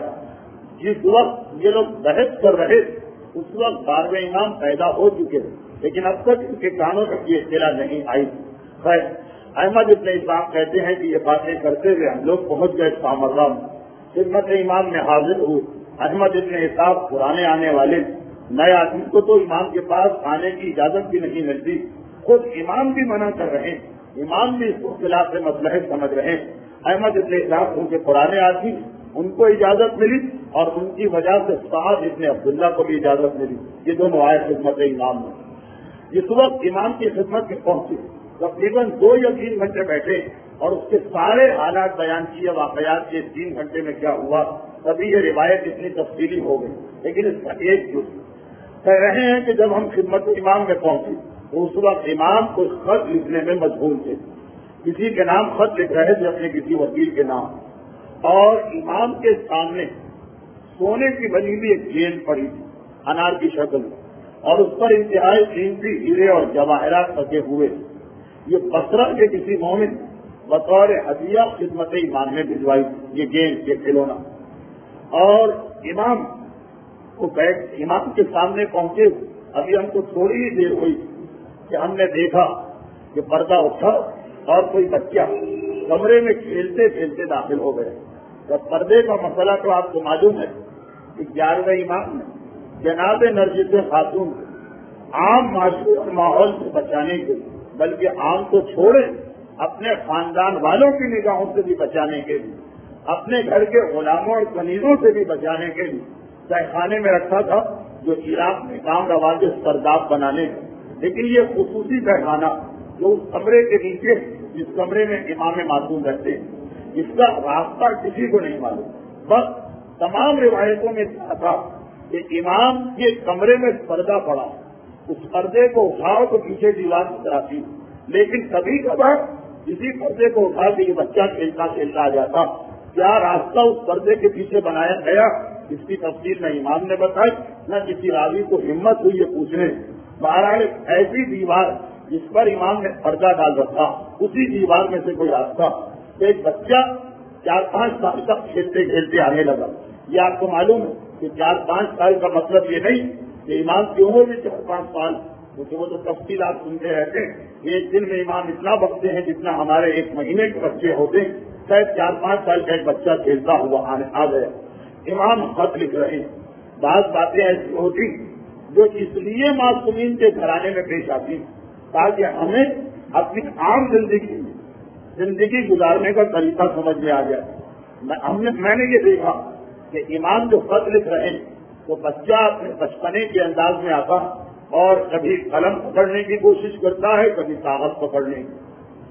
جس وقت یہ لوگ بحث کر رہے اس وقت بارہویں امام پیدا ہو چکے تھے, لیکن اب تک ان کے کانوں تک یہ اطلاع نہیں آئی. خیر احمد ابن اسحاق کہتے ہیں کہ یہ باتیں کرتے ہوئے ہم لوگ پہنچ گئے سامرا میں. خدمت امام میں حاضر ہوئے. احمد ابن اسحاق پرانے آنے والے, نئے آدمی کو تو امام کے پاس آنے کی اجازت بھی نہیں ملتی, خود امام بھی منع کر رہے ہیں, امام بھی اس کو خلاف مصلحت سمجھ رہے ہیں. احمد ابن اسحاق ان کے پرانے آدمی, ان کو اجازت ملی اور ان کی وجہ سے سعد ابن عبداللہ کو بھی اجازت ملی. یہ دونوں آئے خدمت امام میں. جس وقت امام کی خدمت میں پہنچے تقریباً دو یا تین گھنٹے بیٹھے اور اس کے سارے حالات بیان کیے, واقعات کے تین گھنٹے میں کیا ہوا, تبھی یہ روایت اتنی تفصیلی ہو گئی. لیکن اس کا ایک جز کہہ رہے ہیں کہ جب ہم خدمت امام میں پہنچے تو اس وقت امام کوئی خط لکھنے میں مشغول تھے. کسی کے نام خط لکھ رہے تھے, اپنے کسی وکیل کے نام, اور امام کے سامنے سونے کی بنی ہوئی ایک گیند پڑی تھی انار کی شکل میں, اور اس پر انتہائی قیمتی ہیرے اور جواہرات لگے ہوئے. یہ بصرہ کے کسی مومن بطور ہدیہ خدمت امام نے بھجوائی یہ گیند, یہ کھلونا. اور امام کو بیٹھ امام کے سامنے پہنچے, ابھی ہم کو تھوڑی ہی دیر ہوئی کہ ہم نے دیکھا کہ پردہ اٹھا اور کوئی بچہ کمرے میں کھیلتے کھیلتے داخل ہو گئے. جب پردے کا مسئلہ تو آپ کو معلوم ہے کہ گیارہویں امام نے جناب نرجس خاتون عام معاشرے اور ماحول سے بچانے کے لیے, بلکہ عام تو چھوڑے اپنے خاندان والوں کی نگاہوں سے بھی بچانے کے لیے, اپنے گھر کے غلاموں اور کنیزوں سے بھی بچانے کے لیے تہ خانے میں رکھا تھا جو عراق میں کام رواج سرداب بنانے کا. لیکن یہ خصوصی تہ خانہ جو اس کمرے کے نیچے, جس کمرے میں امام معصوم رہتے ہیں, اس کا راستہ کسی کو نہیں معلوم. بس تمام روایتوں میں تھا کہ امام کے کمرے میں پردہ پڑا, اس پردے کو اٹھاؤ تو پیچھے دیوار کی طرح تھی, لیکن کبھی کبھار اسی پردے کو اٹھا کے یہ بچہ کھیلتا کھیلتا آ جاتا. کیا راستہ اس پردے کے پیچھے بنایا گیا اس کی تفصیل نہ امام نے بتائی, نہ کسی راوی کو ہمت ہوئی یہ پوچھنے. بہرحال ایسی دیوار جس پر امام نے پردہ ڈال رکھا, اسی دیوار میں سے کوئی راستہ ایک بچہ چار پانچ سال تک کھیلتے کھیلتے آنے لگا. یہ آپ کو معلوم ہے کہ چار پانچ سال کا مطلب یہ نہیں کہ امام کی عمر بھی چار پانچ سال, کیونکہ وہ تو تفصیل آپ سنتے رہتے ہیں. ایک دن میں امام اتنا بکتے ہیں جتنا ہمارے ایک مہینے کے بچے ہوتے ہیں. شاید چار پانچ سال کا ایک بچہ کھیلتا ہوا آ گیا. امام خط لکھ رہے ہیں. بعض باتیں ایسی ہوتی جو اس لیے معصومین کے گھرانے میں پیش آتی تاکہ ہمیں اپنی عام زندگی زندگی گزارنے کا طریقہ سمجھ میں آ جائے. ہم نے میں نے یہ دیکھا کہ امام جو خط لکھ رہے ہیں وہ بچہ اپنے بچپنے کے انداز میں آتا اور کبھی قلم پکڑنے کی کوشش کرتا ہے, کبھی کاغذ پکڑنے کی.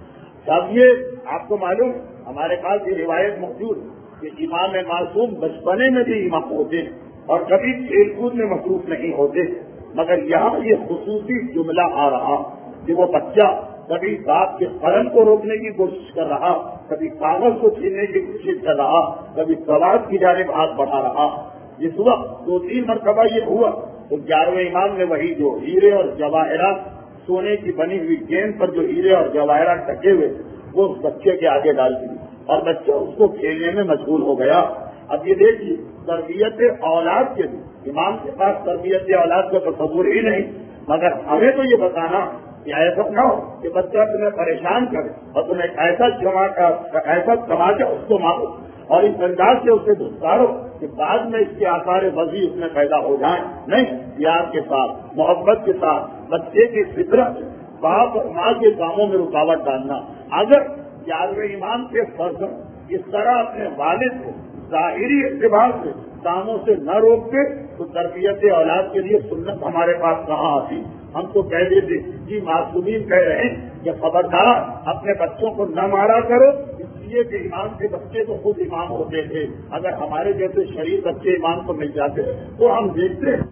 اب یہ آپ کو معلوم ہمارے پاس یہ روایت موجود کہ امام معصوم بچپنے میں بھی امام ہوتے ہیں اور کبھی کھیل کود میں مصروف نہیں ہوتے. مگر یہاں یہ خصوصی جملہ آ رہا کہ وہ بچہ کبھی باپ کے قلم کو روکنے کی کوشش کر رہا، کبھی کاغذ کو چھیننے کی کوشش کر رہا، کبھی سواد کی جانب ہاتھ بڑھا رہا۔ جس وقت دو تین مرتبہ یہ ہوا تو گیارہویں امام نے وہی جو ہیرے اور جواہرات، سونے کی بنی ہوئی گیند پر جو ہیرے اور جواہرات ٹکے ہوئے وہ اس بچے کے آگے ڈال دی اور بچہ اس کو کھیلنے میں مشغول ہو گیا۔ اب یہ دیکھیے تربیت اولاد کے لیے امام کے پاس تربیت اولاد کا تصور ہی نہیں، مگر ہمیں تو یہ بتانا کہ ایسا نہ ہو کہ بچہ تمہیں پریشان کرے اور تمہیں ایسا جمع ایسا تماشا اس کو مارو اور اس انداز سے اسے دھسکارو کہ بعد میں اس کے آثار وضعی اس میں پیدا ہو جائیں۔ نہیں، پیار کے ساتھ، محبت کے ساتھ بچے کی فطرت باپ اور ماں کے کاموں میں رکاوٹ ڈالنا۔ اگر گیارہویں امام کے فرض اس طرح اپنے والد کو ظاہری اعتبار سے کاموں سے نہ روکتے تو تربیت اولاد کے لیے سنت ہمارے پاس کہاں آتی؟ ہم تو کہہ دیتے جی معصومین کہہ رہے ہیں کہ خبردار اپنے بچوں کو نہ مارا کرو، اس لیے کہ امام کے بچے تو خود امام ہوتے تھے۔ اگر ہمارے جیسے شریف بچے امام کو مل جاتے تو ہم دیکھتے ہیں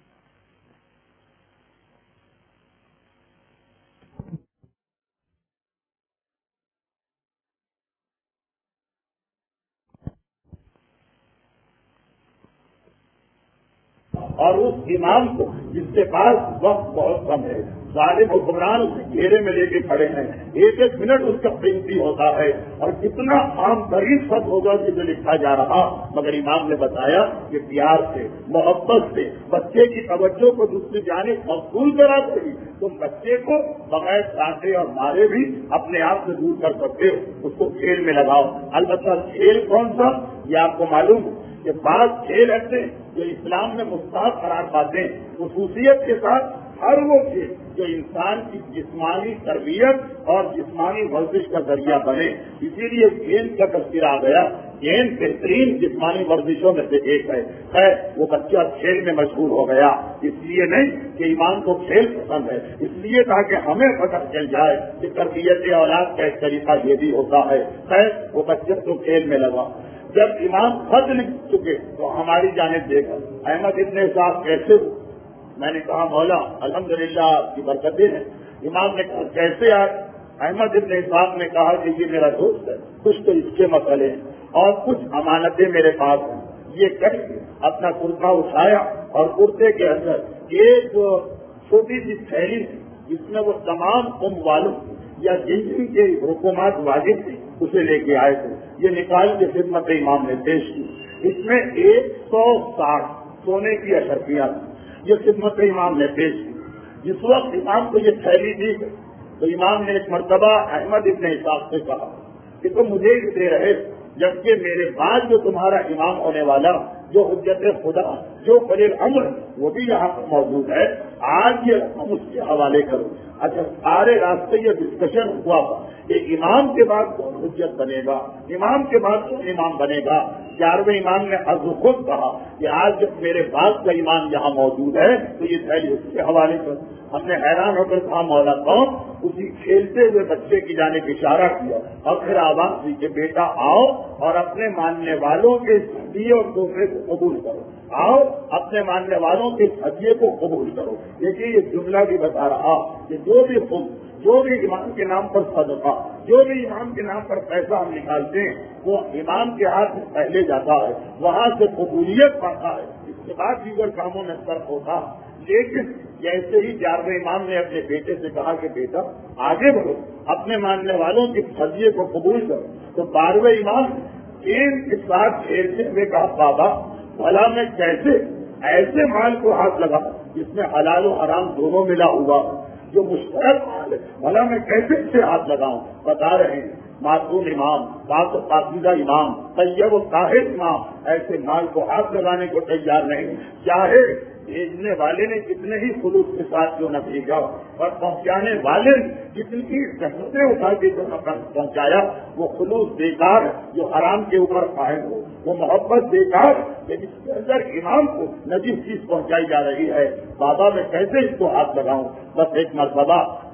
اور اس امام کو جس کے پاس وقت بہت کم ہے، ظالم حکمران اسے گھیرے میں لے کے کھڑے ہیں، ایک ایک منٹ اس کا قیمتی ہوتا ہے اور کتنا عام ترین خط ہوگا کہ جو لکھا جا رہا، مگر امام نے بتایا کہ پیار سے، محبت سے بچے کی توجہ کو دوسری جانب مقبول کرا سکے تم بچے کو بغیر ڈانٹے اور مارے بھی اپنے آپ سے دور کر سکتے ہو، اس کو کھیل میں لگاؤ۔ البتہ کھیل کون سا یہ آپ کو معلوم ہے کہ بعض کھیل ایسے جو اسلام میں مستحب قرار پاتے ہیں، خصوصیت کے ساتھ ہر وہ کھیل جو انسان کی جسمانی تربیت اور جسمانی ورزش کا ذریعہ بنے، اسی لیے گیند کا تذکرہ آ گیا۔ گیند بہترین جسمانی ورزشوں میں سے ایک ہے، ہے وہ بچہ کھیل میں مشغول ہو گیا، اس لیے نہیں کہ امام کو کھیل پسند ہے، اس لیے تاکہ ہمیں پتہ چل جائے کہ تربیت اولاد کا ایک طریقہ یہ بھی ہوتا ہے، ہے وہ بچے کو کھیل میں لگا۔ جب امام خط لکھ چکے تو ہماری جانب دیکھا احمد ابن صاحب کیسے ہو؟ میں نے کہا مولا الحمدللہ آپ کی برکتیں ہیں۔ امام نے کہا کیسے آئے؟ احمد ابن صاحب نے کہا کہ یہ میرا دوست ہے، کچھ تو اس کے مسئلے ہیں اور کچھ امانتیں میرے پاس ہیں۔ یہ کہہ کے اپنا کرتا اٹھایا اور کرتے کے اندر ایک چھوٹی سی تھیلی تھی جس میں وہ تمام قوم والوں یا جن جن کے حکومات واجب تھی اسے لے کے آئے تھے، یہ نکال کے خدمت امام نے پیش کی۔ اس میں ایک سو ساٹھ سونے کی اشرفیاں تھیں، یہ خدمت امام نے پیش کی۔ جس وقت امام کو یہ تھیلی دی تو امام نے ایک مرتبہ احمد ابن اسحاق سے کہا کہ تم مجھے ہی دے رہے جبکہ میرے بعد جو تمہارا امام ہونے والا جو حجت خدا جو ولی الامر وہ بھی یہاں پر موجود ہے، آج یہ رقم اس کے حوالے کرو۔ اچھا سارے راستے یہ ڈسکشن ہوا تھا کہ امام کے بعد کون حجت بنے گا، امام کے بعد کون امام بنے گا۔ گیارہویں امام نے از خود کہا کہ آج جب میرے بعد کا امام یہاں موجود ہے تو یہ تھیلی اس کے حوالے کرو۔ ہم نے حیران ہو کر کہا مولا کون؟ اسی کھیلتے ہوئے بچے کی جانب اشارہ کیا اور پھر آواز دی کہ بیٹا آؤ اور اپنے ماننے والوں کے ہدیے اور تحفے کو قبول کرو، آؤ اپنے ماننے والوں کے ہدیے کو قبول کرو۔ دیکھیے یہ جملہ بھی بتا رہا کہ جو بھی خود جو بھی امام کے نام پر صدقہ، جو بھی امام کے نام پر پیسہ ہم نکالتے ہیں وہ امام کے ہاتھ میں پہلے جاتا ہے، وہاں سے قبولیت پاتا ہے، اس کے بعد دیگر کاموں میں صرف ہوتا۔ لیکن جیسے ہی گیارہویں امام نے اپنے بیٹے سے کہا کہ بیٹا آگے بڑھو اپنے ماننے والوں کے ہدیے کو قبول کرو، تو بارہویں امام گیند کے ساتھ کھیلتے ہوئے کہا بابا بھلا میں کیسے ایسے مال کو ہاتھ لگا جس میں حلال و حرام دونوں ملا ہوا جو مشترک مال ہے، بھلا میں کیسے اسے ہاتھ لگاؤں؟ بتا رہے ہیں معصوم امام، پاک و پاکیزہ امام، طیب و طاہر امام ایسے مال کو ہاتھ لگانے کو تیار نہیں، چاہے بھیجنے والے نے کتنے ہی خلوص کے ساتھ کیوں نہ بھیجا اور پہنچانے والے نے جتنی کی زحمتیں اٹھا کے جو نہ پہنچایا وہ خلوص بیکار ہے جو حرام کے اوپر قائم ہو، وہ محبت بیکار ہے جس کے اندر امام کو نجیب چیز پہنچائی جا رہی ہے۔ بابا میں کیسے اس کو ہاتھ لگاؤں؟ بس ایک مرتبہ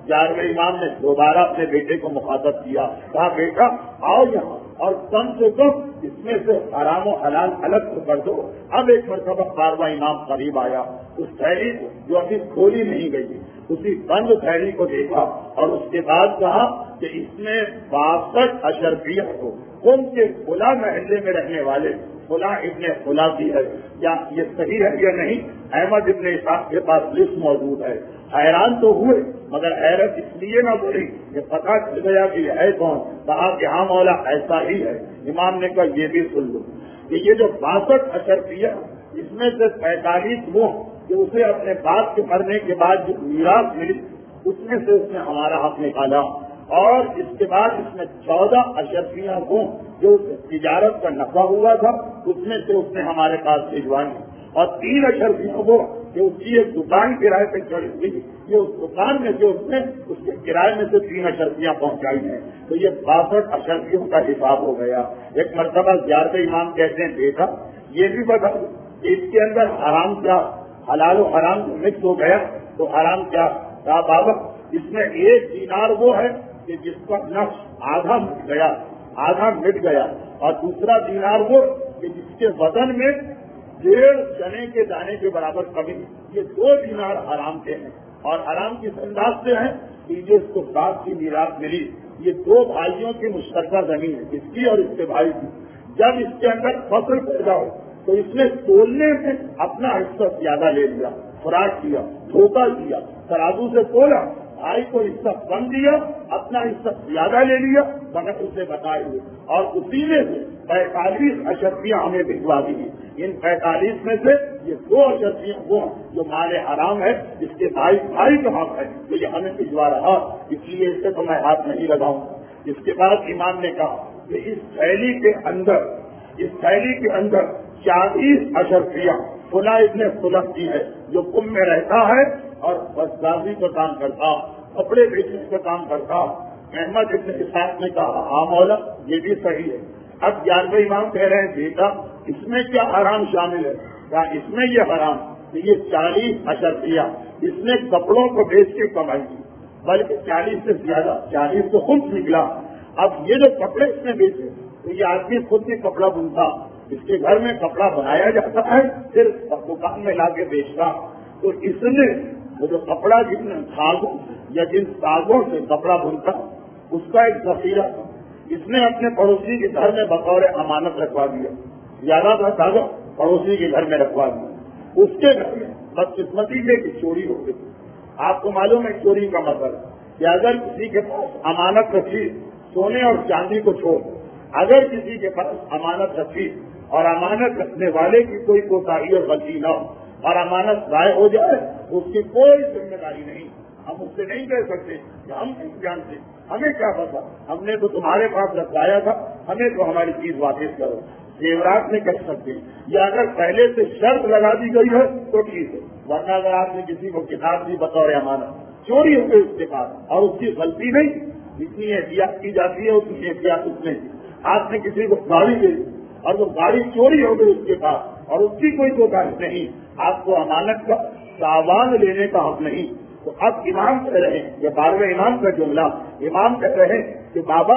گیارہویں امام نے دوبارہ اپنے بیٹے کو مخاطب کیا، کہا بیٹا آؤ یہاں اور کم سے کم اس میں سے حرام و حلال الگ تو کر دو۔ اب ایک مرتبہ بارہواں امام قریب آیا، اس تھیلی کو جو ابھی کھولی نہیں گئی اسی بند تھیلی کو دیکھا اور اس کے بعد کہا کہ اس میں باسٹھ اشرفیہ ہو، ان کے فلاں محلے میں رہنے والے فلاں ابن فلاں کی ہے، کیا یہ صحیح ہے یا نہیں؟ احمد ابن اسحاق کے پاس لسٹ موجود ہے۔ حیران تو ہوئے مگر حیرت اس لیے نہ بولی کہ پتہ چل گیا کہ یہ ہے کون، کہا کہ ہاں مولا ایسا ہی ہے۔ امام نے کہا یہ بھی سن لو کہ یہ جو باسٹھ اشرفیہ اس میں سے پینتالیس وہ جو اسے اپنے باپ کے مرنے کے بعد جو میراث ملی اس میں سے اس نے ہمارا حق نکالا، اور اس کے بعد اس میں چودہ اشرفیاں ہوں جو تجارت کا نفع ہوا تھا اس میں سے اس نے ہمارے پاس بھجوائی، اور تین اشرفیاں وہ کہ اس کی ایک دکان کرائے پہ چڑھی ہوئی، یہ اس دکان میں جو اس نے اس کے کرائے میں سے تین اشرفیاں پہنچائی ہیں، تو یہ باسٹھ اشرفیوں کا حساب ہو گیا۔ ایک مرتبہ گیارہویں امام کہتے ہیں دیکھا یہ بھی بتا اس کے اندر حرام کیا حلال و حرام مکس ہو گیا، تو حرام کیا؟ کہا بابا اس میں ایک دینار وہ ہے کہ جس کا نقش آدھا مٹ گیا آدھا مٹ گیا اور دوسرا دینار وہ کہ جس کے وزن میں ڈیڑھ چنے کے دانے کے برابر کمی، یہ دو دینار حرام کے ہیں، اور حرام کس انداز سے ہیں کہ جو اس کو باپ کی میراث ملی، یہ دو بھائیوں کی مشترکہ زمین ہے، اس کی اور اس کے بھائی کی، جب اس کے اندر فصل پیدا ہو تو اس نے تولنے میں اپنا حصہ زیادہ لے لیا، فراڈ کیا، دھوکہ کیا، ترازو سے تولا، بھائی کو حصہ کم دیا، اپنا حصہ زیادہ لے لیا مگر اسے بتائے ہوئے، اور اسی میں سے پینتالیس اشرفیاں ہمیں بھجوا دی۔ ان پینتالیس میں سے یہ دو اشرفیاں وہ جو مال حرام ہے جس کے بھائی بھائی کا حق ہے تو یہ ہمیں بھجوا رہا، اس لیے اس سے تو میں ہاتھ نہیں لگاؤں۔ اس کے بعد امام نے کہا کہ اس تھیلی کے اندر اس تھیلی کے اندر چالیس اشرفیاں فلاں ابن فلاں کی ہے جو کم میں رہتا ہے اور بازی کا کام کرتا، کپڑے بیچنے کا کام کرتا۔ احمد ابن اسحاق نے کہا ہاں مولا یہ بھی صحیح ہے۔ اب گیارہویں امام کہہ رہے ہیں بیٹا اس میں کیا حرام شامل ہے؟ کیا اس میں یہ حرام کہ یہ چالیس اشرفیاں اس نے کپڑوں کو بیچ کے کمائی کی، بلکہ چالیس سے زیادہ، چالیس تو خود نکلا۔ اب یہ جو کپڑے اس نے بیچے تو یہ آدمی خود بھی کپڑا بنتا، اس کے گھر میں کپڑا بنایا جاتا ہے پھر دکان میں لا کے بیچتا، تو اس نے وہ جو کپڑا جن دھاگوں یا جن دھاگوں سے کپڑا بنتا اس کا ایک ذخیرہ تھا، اس نے اپنے پڑوسی کے گھر میں بطور امانت رکھوا دیا، زیادہ تھا دھاگا پڑوسی کے گھر میں رکھوا دیا، اس کے گھر میں بدقسمتی سے کی چوری ہو گئی۔ آپ کو معلوم ہے چوری کا مطلب کہ اگر کسی کے پاس امانت رکھی سونے اور چاندی کو چھوڑ، اگر کسی کے پاس امانت رکھی اور امانت رکھنے والے کی کوئی کوتاہی اور غلطی نہ ہو اور امانت ضائع ہو جائے اس کی کوئی ذمہ داری نہیں، ہم اس سے نہیں کہہ سکتے کہ ہم نہیں جانتے، ہمیں کیا پتا، ہم نے تو تمہارے پاس رکھوایا تھا، ہمیں تو ہماری چیز واپس کرو۔ زیورات نہیں کر سکتے، یا اگر پہلے سے شرط لگا دی گئی ہے تو ٹھیک ہے، ورنہ اگر آپ نے کسی کو کتاب دی بطور امانت چوری ہو گئی اس کے پاس اور اس کی غلطی نہیں، جتنی احتیاط کی جاتی ہے اتنی احتیاط اس میں، آپ نے کسی کو گاڑی دی اور وہ گاڑی چوری ہو گئی اس کے پاس اور اس کی کوئی کوتاہی نہیں، آپ کو امانت کا تاوان لینے کا حق نہیں۔ تو اب امام کہہ رہے ہیں، یہ بارہویں امام کا جملہ، امام کہہ رہے ہیں کہ بابا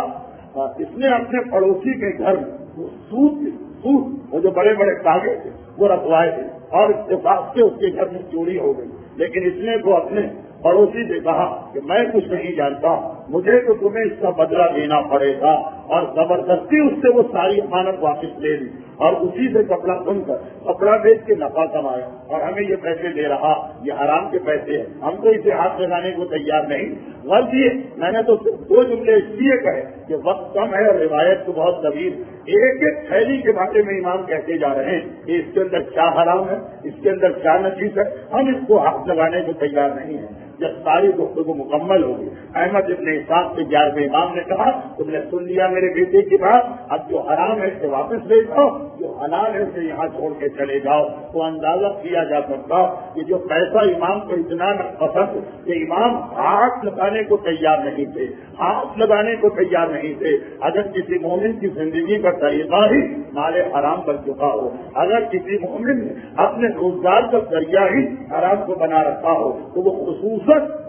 اس نے اپنے پڑوسی کے گھر وہ سود سود وہ جو بڑے بڑے کاغذ تھے وہ رکھوائے تھے اور اتفاق سے اس کے گھر میں چوری ہو گئی، لیکن اس نے وہ اپنے پڑوسی سے کہا کہ میں کچھ نہیں جانتا، مجھے تو تمہیں اس کا بدلہ دینا پڑے گا، اور زبردستی اس سے وہ ساری امانت واپس لے لی اور اسی سے کپڑا بن کر کپڑا بیچ کے نفع کمایا اور ہمیں یہ پیسے دے رہا، یہ حرام کے پیسے ہیں، ہم تو اسے ہاتھ لگانے کو تیار نہیں۔ غلطی میں نے تو صرف دو جملے اس لیے کہے کہ وقت کم ہے اور روایت تو بہت طویل، ایک ایک تھیلی کے بارے میں امام کہتے جا رہے ہیں کہ اس کے اندر کیا حرام ہے، اس کے اندر کیا نجیس ہے، ہم اس کو ہاتھ لگانے کو تیار نہیں ہیں۔ جب ساری گفتگو مکمل ہوگی احمد ابن اسحاق سے گیارہویں امام نے کہا تم نے سن لیا میرے بیٹے کی بات، اب جو حرام ہے اسے واپس لے جاؤ، جو حلال ہے اسے یہاں چھوڑ کے چلے جاؤ۔ تو اندازہ کیا جا سکتا کہ جو پیسہ امام کو اتنا پسند کہ امام ہاتھ لگانے کو تیار نہیں تھے، ہاتھ لگانے کو تیار نہیں تھے۔ اگر کسی مومن کی زندگی کا طریقہ ہی مال حرام بن چکا ہو، اگر کسی مومن نے اپنے روزگار کا ذریعہ ہی حرام کو بنا رکھا ہو تو وہ خصوصاً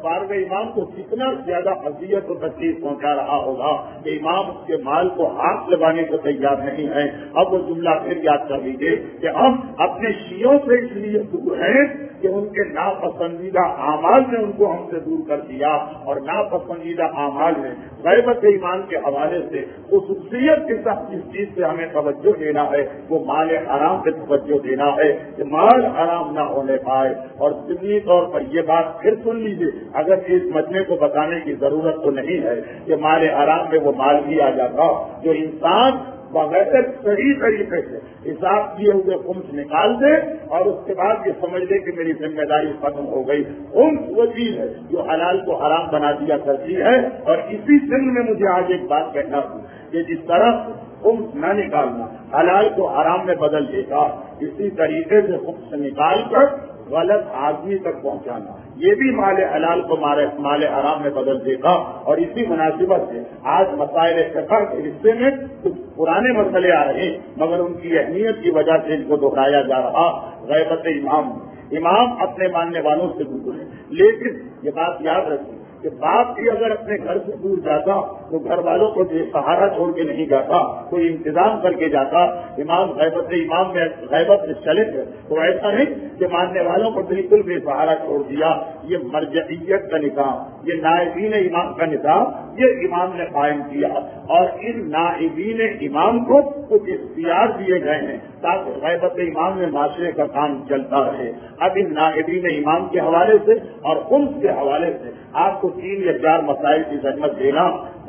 دربار میں امام کو کتنا زیادہ اذیت و تکلیف پہنچا رہا ہوگا کہ امام اس کے مال کو ہاتھ لگانے کو تیار نہیں ہے. اب وہ جملہ پھر یاد کر لیجیے کہ ہم اپنے شیعوں سے اس لیے دور ہیں کہ ان کے ناپسندیدہ اعمال نے ان کو ہم سے دور کر دیا, اور ناپسندیدہ اعمال نے غیبت ایمان کے حوالے سے خصوصیت کے ساتھ جس چیز سے ہمیں توجہ دینا ہے وہ مال حرام پہ توجہ دینا ہے کہ مال حرام نہ ہونے پائے. اور ضمنی طور پر یہ بات پھر سن لیجیے, اگر اس مجمع کو بتانے کی ضرورت تو نہیں ہے کہ مال حرام میں وہ مال بھی آ جاتا جو انسان بغیر صحیح طریقے سے حساب کیے ہوئے خمس نکال دے اور اس کے بعد یہ سمجھ لے کہ میری ذمہ داری ختم ہو گئی. خمس وہ چیز ہے جو حلال کو حرام بنا دیا کرتی ہے. اور اسی سن میں مجھے آج ایک بات کہنا ہوں کہ جس طرح خمس نہ نکالنا حلال کو حرام میں بدل دے گا, اسی طریقے سے خمس نکال کر غلط آدمی تک پہنچانا یہ بھی مال حلال کو مال حرام میں بدل دے گا. اور اسی مناسبت سے آج مسائل فقہ کے حصے میں کچھ پرانے مسئلے آ رہے ہیں مگر ان کی اہمیت کی وجہ سے ان کو دہرایا جا رہا. غیبت امام امام اپنے ماننے والوں سے دور ہے, لیکن یہ بات یاد رکھیں کہ باپ بھی اگر اپنے گھر سے دور جاتا تو گھر والوں کو بے سہارا چھوڑ کے نہیں جاتا, کوئی انتظام کر کے جاتا. امام غیبت امام میں غیبت سے چلے تھے تو ایسا نہیں کہ ماننے والوں کو بالکل بے سہارا چھوڑ دیا. یہ مرجعیت کا نظام, یہ نائبین امام کا نظام یہ امام نے قائم کیا, اور ان نائبین امام کو کچھ اختیار دیے گئے ہیں تاکہ غیبت امام میں معاشرے کا کام چلتا رہے. اب ان نائبین امام کے حوالے سے اور خمس کے حوالے سے آپ کو تین یا چار مسائل کی خدمت دینا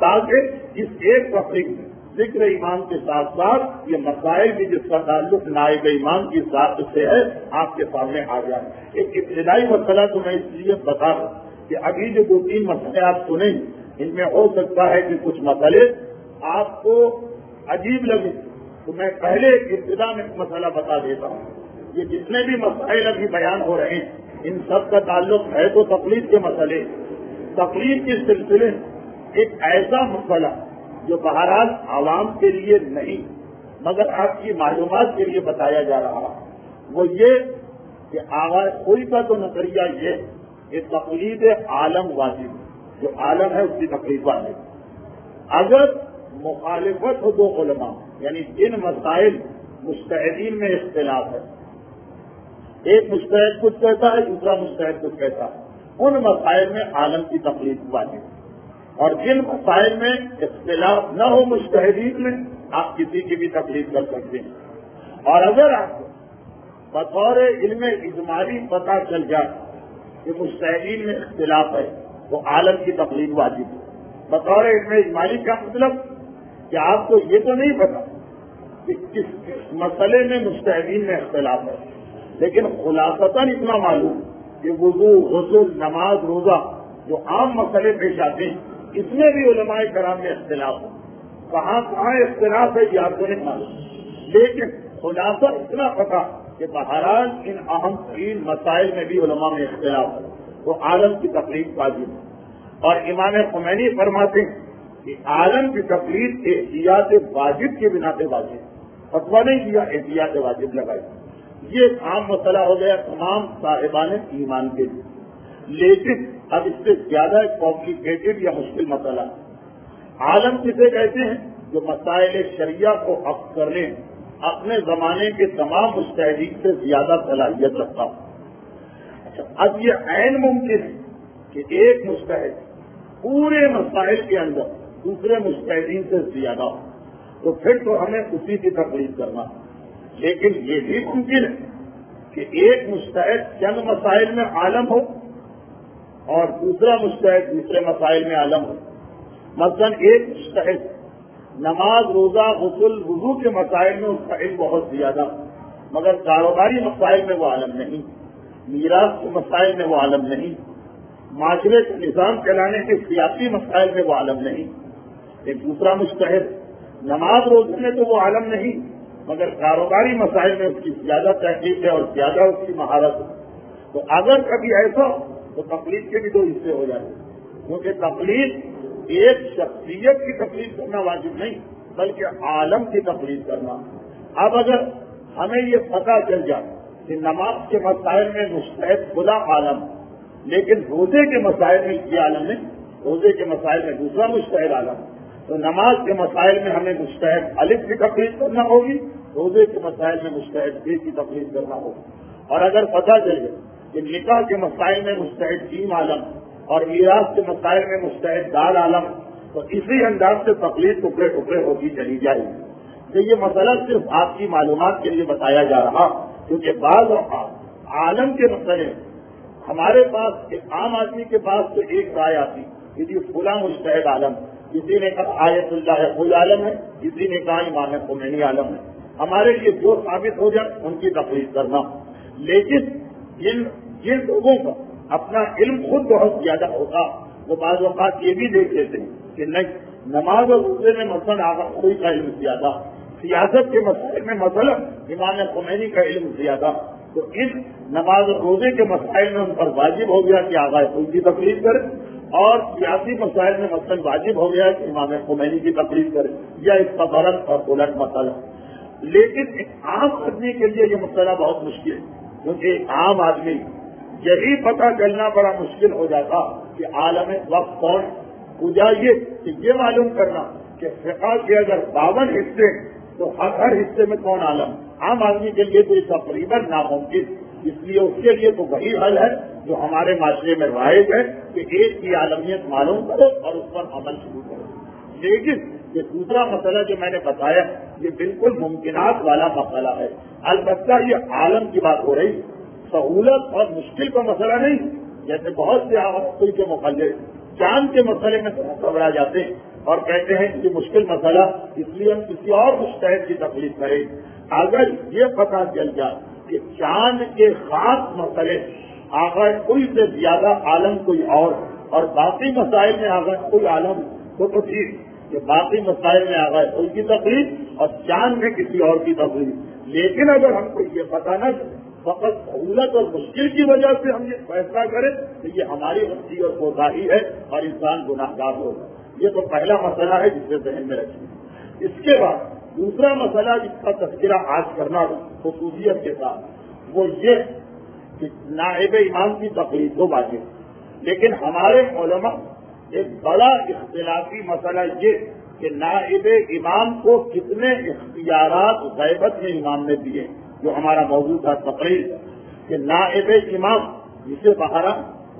تاکہ اس ایک تقریب میں ذکر امام کے ساتھ ساتھ یہ مسائل بھی جس کا تعلق نائب امام کی ذات سے ہے آپ کے سامنے آ جائیں. ایک ابتدائی مسئلہ تو میں اس لیے بتا دوں کہ ابھی جو دو تین مسئلے آپ سنیں ان میں ہو سکتا ہے کہ کچھ مسئلے آپ کو عجیب لگے, تو میں پہلے ابتدا میں ایک مسئلہ بتا دیتا ہوں. یہ جتنے بھی مسائل ابھی بیان ہو رہے ہیں ان سب کا تعلق ہے تو تقلید کے مسئلے. تقلید کے سلسلے ایک ایسا مسئلہ جو بہرحال عوام کے لیے نہیں مگر آپ کی معلومات کے لیے بتایا جا رہا وہ یہ کہ آغاز کوئی کا تو نظریہ یہ کہ تقلید عالم واجب, جو عالم ہے اس کی تقلید واجب. اگر مخالفت ہو دو علماء یعنی جن مسائل مجتہدین میں اختلاف ہے, ایک مجتہد کچھ کہتا ہے دوسرا مجتہد کچھ کہتا ہے, ان مسائل میں عالم کی تقلید واجب. اور جن مسائل میں اختلاف نہ ہو مجتہدین میں آپ کسی کی بھی تقلید کر سکتے ہیں. اور اگر آپ کو بطور علم اجمالی پتہ چل جائے کہ مجتہدین میں اختلاف ہے تو عالم کی تقلید واجب ہے. بطور علم اجمالی کا مطلب کہ آپ کو یہ تو نہیں پتا کہ کس کس مسئلے میں مجتہدین میں اختلاف ہے, لیکن خلاصتاً اتنا معلوم کہ وضو, غسل, نماز, روزہ جو عام مسئلے پیش آتے ہیں اس میں بھی علماء کرام میں اختلاف ہو. کہاں کہاں اختلاف ہے یہ آپ کو نہیں معلوم, لیکن خلاصہ اتنا پتا کہ بہرحال ان اہم ترین مسائل میں بھی علماء میں اختلاف ہے وہ عالم کی تقلید واجب ہے. اور امام خمینی فرماتے ہیں کہ عالم کی تقلید احتیاط واجب کی بنا پہ واجب, فتویٰ نہیں دیا احتیاط واجب لگائی. یہ عام مسئلہ ہو گیا تمام صاحبان ایمان کے لیے. لیکن اب اس سے زیادہ کمپلیکیٹڈ یا مشکل مسئلہ عالم کسے کہتے ہیں جو مسائل شریعہ کو حق کرنے اپنے زمانے کے تمام مجتہدین سے زیادہ صلاحیت رکھتا ہوں. اچھا, اب یہ عین ممکن ہے کہ ایک مجتہد پورے مسائل کے اندر دوسرے مجتہدین سے زیادہ ہو تو پھر تو ہمیں اسی کی تقلید کرنا. لیکن یہ بھی ممکن ہے کہ ایک مجتہد چند مسائل میں عالم ہو اور دوسرا مجتہد دوسرے مسائل میں عالم ہو. مثلا ایک مجتہد نماز, روزہ, غسل, وضو کے مسائل میں اس کا علم بہت زیادہ مگر کاروباری مسائل میں وہ عالم نہیں, میراث کے مسائل میں وہ عالم نہیں, معاشرے کا نظام چلانے کے سیاسی مسائل میں وہ عالم نہیں. ایک دوسرا مجتہد نماز روزے میں تو وہ عالم نہیں مگر کاروباری مسائل میں اس کی زیادہ تحقیق ہے اور زیادہ اس کی مہارت ہے. تو اگر کبھی ایسا ہو تو تقلید کے بھی دو حصے ہو جاتے ہیں, کیونکہ تقلید ایک شخصیت کی تقلید کرنا واجب نہیں بلکہ عالم کی تقلید کرنا. اب اگر ہمیں یہ پتہ چل جائے کہ نماز کے مسائل میں مجتہد خدا عالم لیکن روزے کے مسائل میں یہ عالم میں روزے کے مسائل میں دوسرا مجتہد عالم. تو نماز کے مسائل میں ہمیں مجتہد الف کی تقلید کرنا ہوگی, روزے کے مسائل میں مجتہد بے کی تقلید کرنا ہوگی. اور اگر پتہ چلے کہ نکاح کے مسائل میں مجتہد جیم عالم اور میراث کے مسائل میں مجتہد دال عالم, تو اسی انداز سے تقلید ٹکڑے ٹکڑے ہوتی چلی جائے گی. تو یہ مسئلہ صرف آپ کی معلومات کے لیے بتایا جا رہا, کیونکہ بعض اوقات عالم کے مسئلے ہمارے پاس ایک عام آدمی کے پاس تو ایک رائے آتی کہ جی فلاں مجتہد عالم, کسی نے کہا آیت اللہ خل عالم ہے, کسی نے کہا امام خمینی عالم ہے. ہمارے لیے جو ثابت ہو جائے ان کی تقلید کرنا. لیکن جن جن لوگوں کا اپنا علم خود بہت زیادہ ہوتا وہ بعض اوقات یہ بھی دیکھ لیتے ہیں کہ نہیں, نماز اور روزے میں مثلاً آغا کوئی کا علم زیادہ, سیاست کے مسائل میں مثلاً امام خمینی کا علم زیادہ, تو ان نماز اور روزے کے مسائل میں ان پر واجب ہو گیا کہ آغا کوئی کی تقلید کرے, اور سیاسی مسائل میں مثلاً واجب ہو گیا کہ امام خمینی کی تقلید کرے, یا اس کا برعکس اور الٹ مسئلہ. لیکن ایک عام آدمی کے لیے یہ مسئلہ بہت مشکل ہے, کیونکہ ایک عام آدمی یہی پتہ چلنا بڑا مشکل ہو جاتا کہ عالم وقت کون. پوجا یہ کہ یہ معلوم کرنا کہ فقہ کے اگر باون حصے تو ہر ہر حصے میں کون عالم. عام آدمی کے لیے تو یہ تقریباً ناممکن, اس لیے اس کے لیے تو وہی حل ہے جو ہمارے معاشرے میں رائج ہے کہ ایک کی عالمیت معلوم کرو اور اس پر عمل شروع کرو. لیکن یہ دوسرا مسئلہ جو میں نے بتایا یہ بالکل ممکنات والا مسئلہ ہے. البتہ یہ عالم کی بات ہو رہی, سہولت اور مشکل کا مسئلہ نہیں. جیسے بہت سے آوازی کے مخالف چاند کے مسئلے میں گھبرا جاتے ہیں اور کہتے ہیں کہ یہ مشکل مسئلہ, اس لیے ہم کسی اور مجتہد کی تکلیف کریں. اگر یہ پتہ چل جائے کہ چاند کے خاص مسئلے آغاز کوئی سے زیادہ عالم کوئی اور اور باقی مسائل میں آغاز کوئی عالم تو تو ٹھیک کہ باقی مسائل میں آغاز کوئی کی تکلیف اور چاند میں کسی اور کی تکلیف. لیکن اگر ہم کو یہ پتہ نہ فقط سہولت اور مشکل کی وجہ سے ہم یہ فیصلہ کریں تو یہ ہماری غلطی اور کوتاہی ہے اور انسان گناہ گار ہوگا. یہ تو پہلا مسئلہ ہے جسے ذہن میں رکھیں. اس کے بعد دوسرا مسئلہ جس کا تذکرہ آج کرنا خصوصیت کے ساتھ وہ یہ کہ نائب امام کی تقلید تو واجب, لیکن ہمارے علماء ایک بڑا اختلافی مسئلہ یہ کہ نائب امام کو کتنے اختیارات غیبت میں امام نے دیے, جو ہمارا موضوع تھا تقریر کہ نائب امام جسے بہارا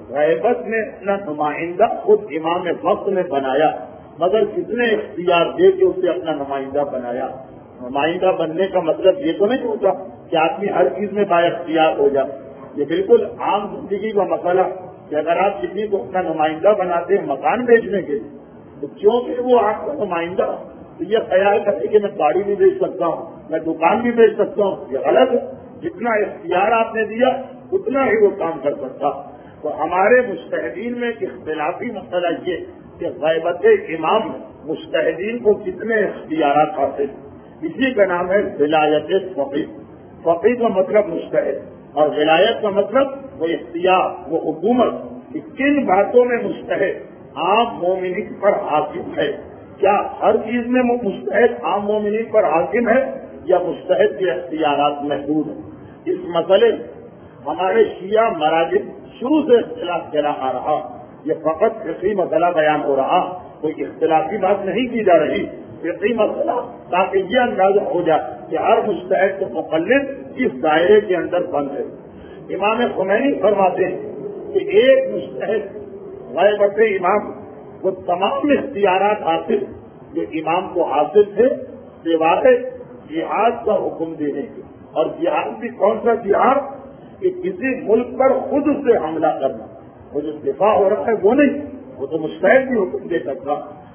غیبت میں اپنا نمائندہ خود امام وقت نے بنایا, مگر کتنے اختیار دے کے اسے اپنا نمائندہ بنایا. نمائندہ بننے کا مطلب یہ تو نہیں ہوتا کہ آدمی ہر چیز میں با اختیار ہو جائے. یہ بالکل عام زندگی کا مسئلہ کہ اگر آپ کسی کو اپنا نمائندہ بناتے ہیں مکان بیچنے کے لیے تو کیونکہ وہ آپ کا نمائندہ تو یہ خیال کرے کہ میں گاڑی بھی بیچ سکتا ہوں, میں دکان بھی بیچ سکتا ہوں, یہ غلط ہے. جتنا اختیار آپ نے دیا اتنا ہی وہ کام کر سکتا. تو ہمارے مجتہدین میں ایک اختلافی مسئلہ یہ کہ غیبت امام مجتہدین کو کتنے اختیارات حاصل, اسی کا نام ہے ولایت فقیہ. فقیہ کا مطلب مجتہد اور ولایت کا مطلب وہ اختیار, وہ حکومت کہ کن باتوں میں مجتہد عام مومنین پر حاکم ہے. کیا ہر چیز میں مجتہد عام مومنین پر حاکم ہے یا مجتہد کے اختیارات محدود ہیں؟ اس مسئلے ہمارے شیعہ مراجع شروع سے اختلاف چلا آ رہا. یہ فقط فقہی مسئلہ بیان ہو رہا, کوئی اختلافی بات نہیں کی جا رہی. فقہی مسئلہ تاکہ یہ اندازہ ہو جائے کہ ہر مجتہد کو مقلد کس دائرے کے اندر بند ہے. امام خمینی فرماتے ہیں کہ ایک مجتہد غیبت امام وہ تمام اختیارات حاصل جو امام کو حاصل تھے سوائے جہاد کا حکم دینے کے. اور جہاد بھی کون سا جہاد کہ کسی ملک پر خود سے حملہ کرنا, وہ جو دفاع ہو رہا ہے وہ نہیں, وہ تو مجتہد بھی حکم دے سکتا.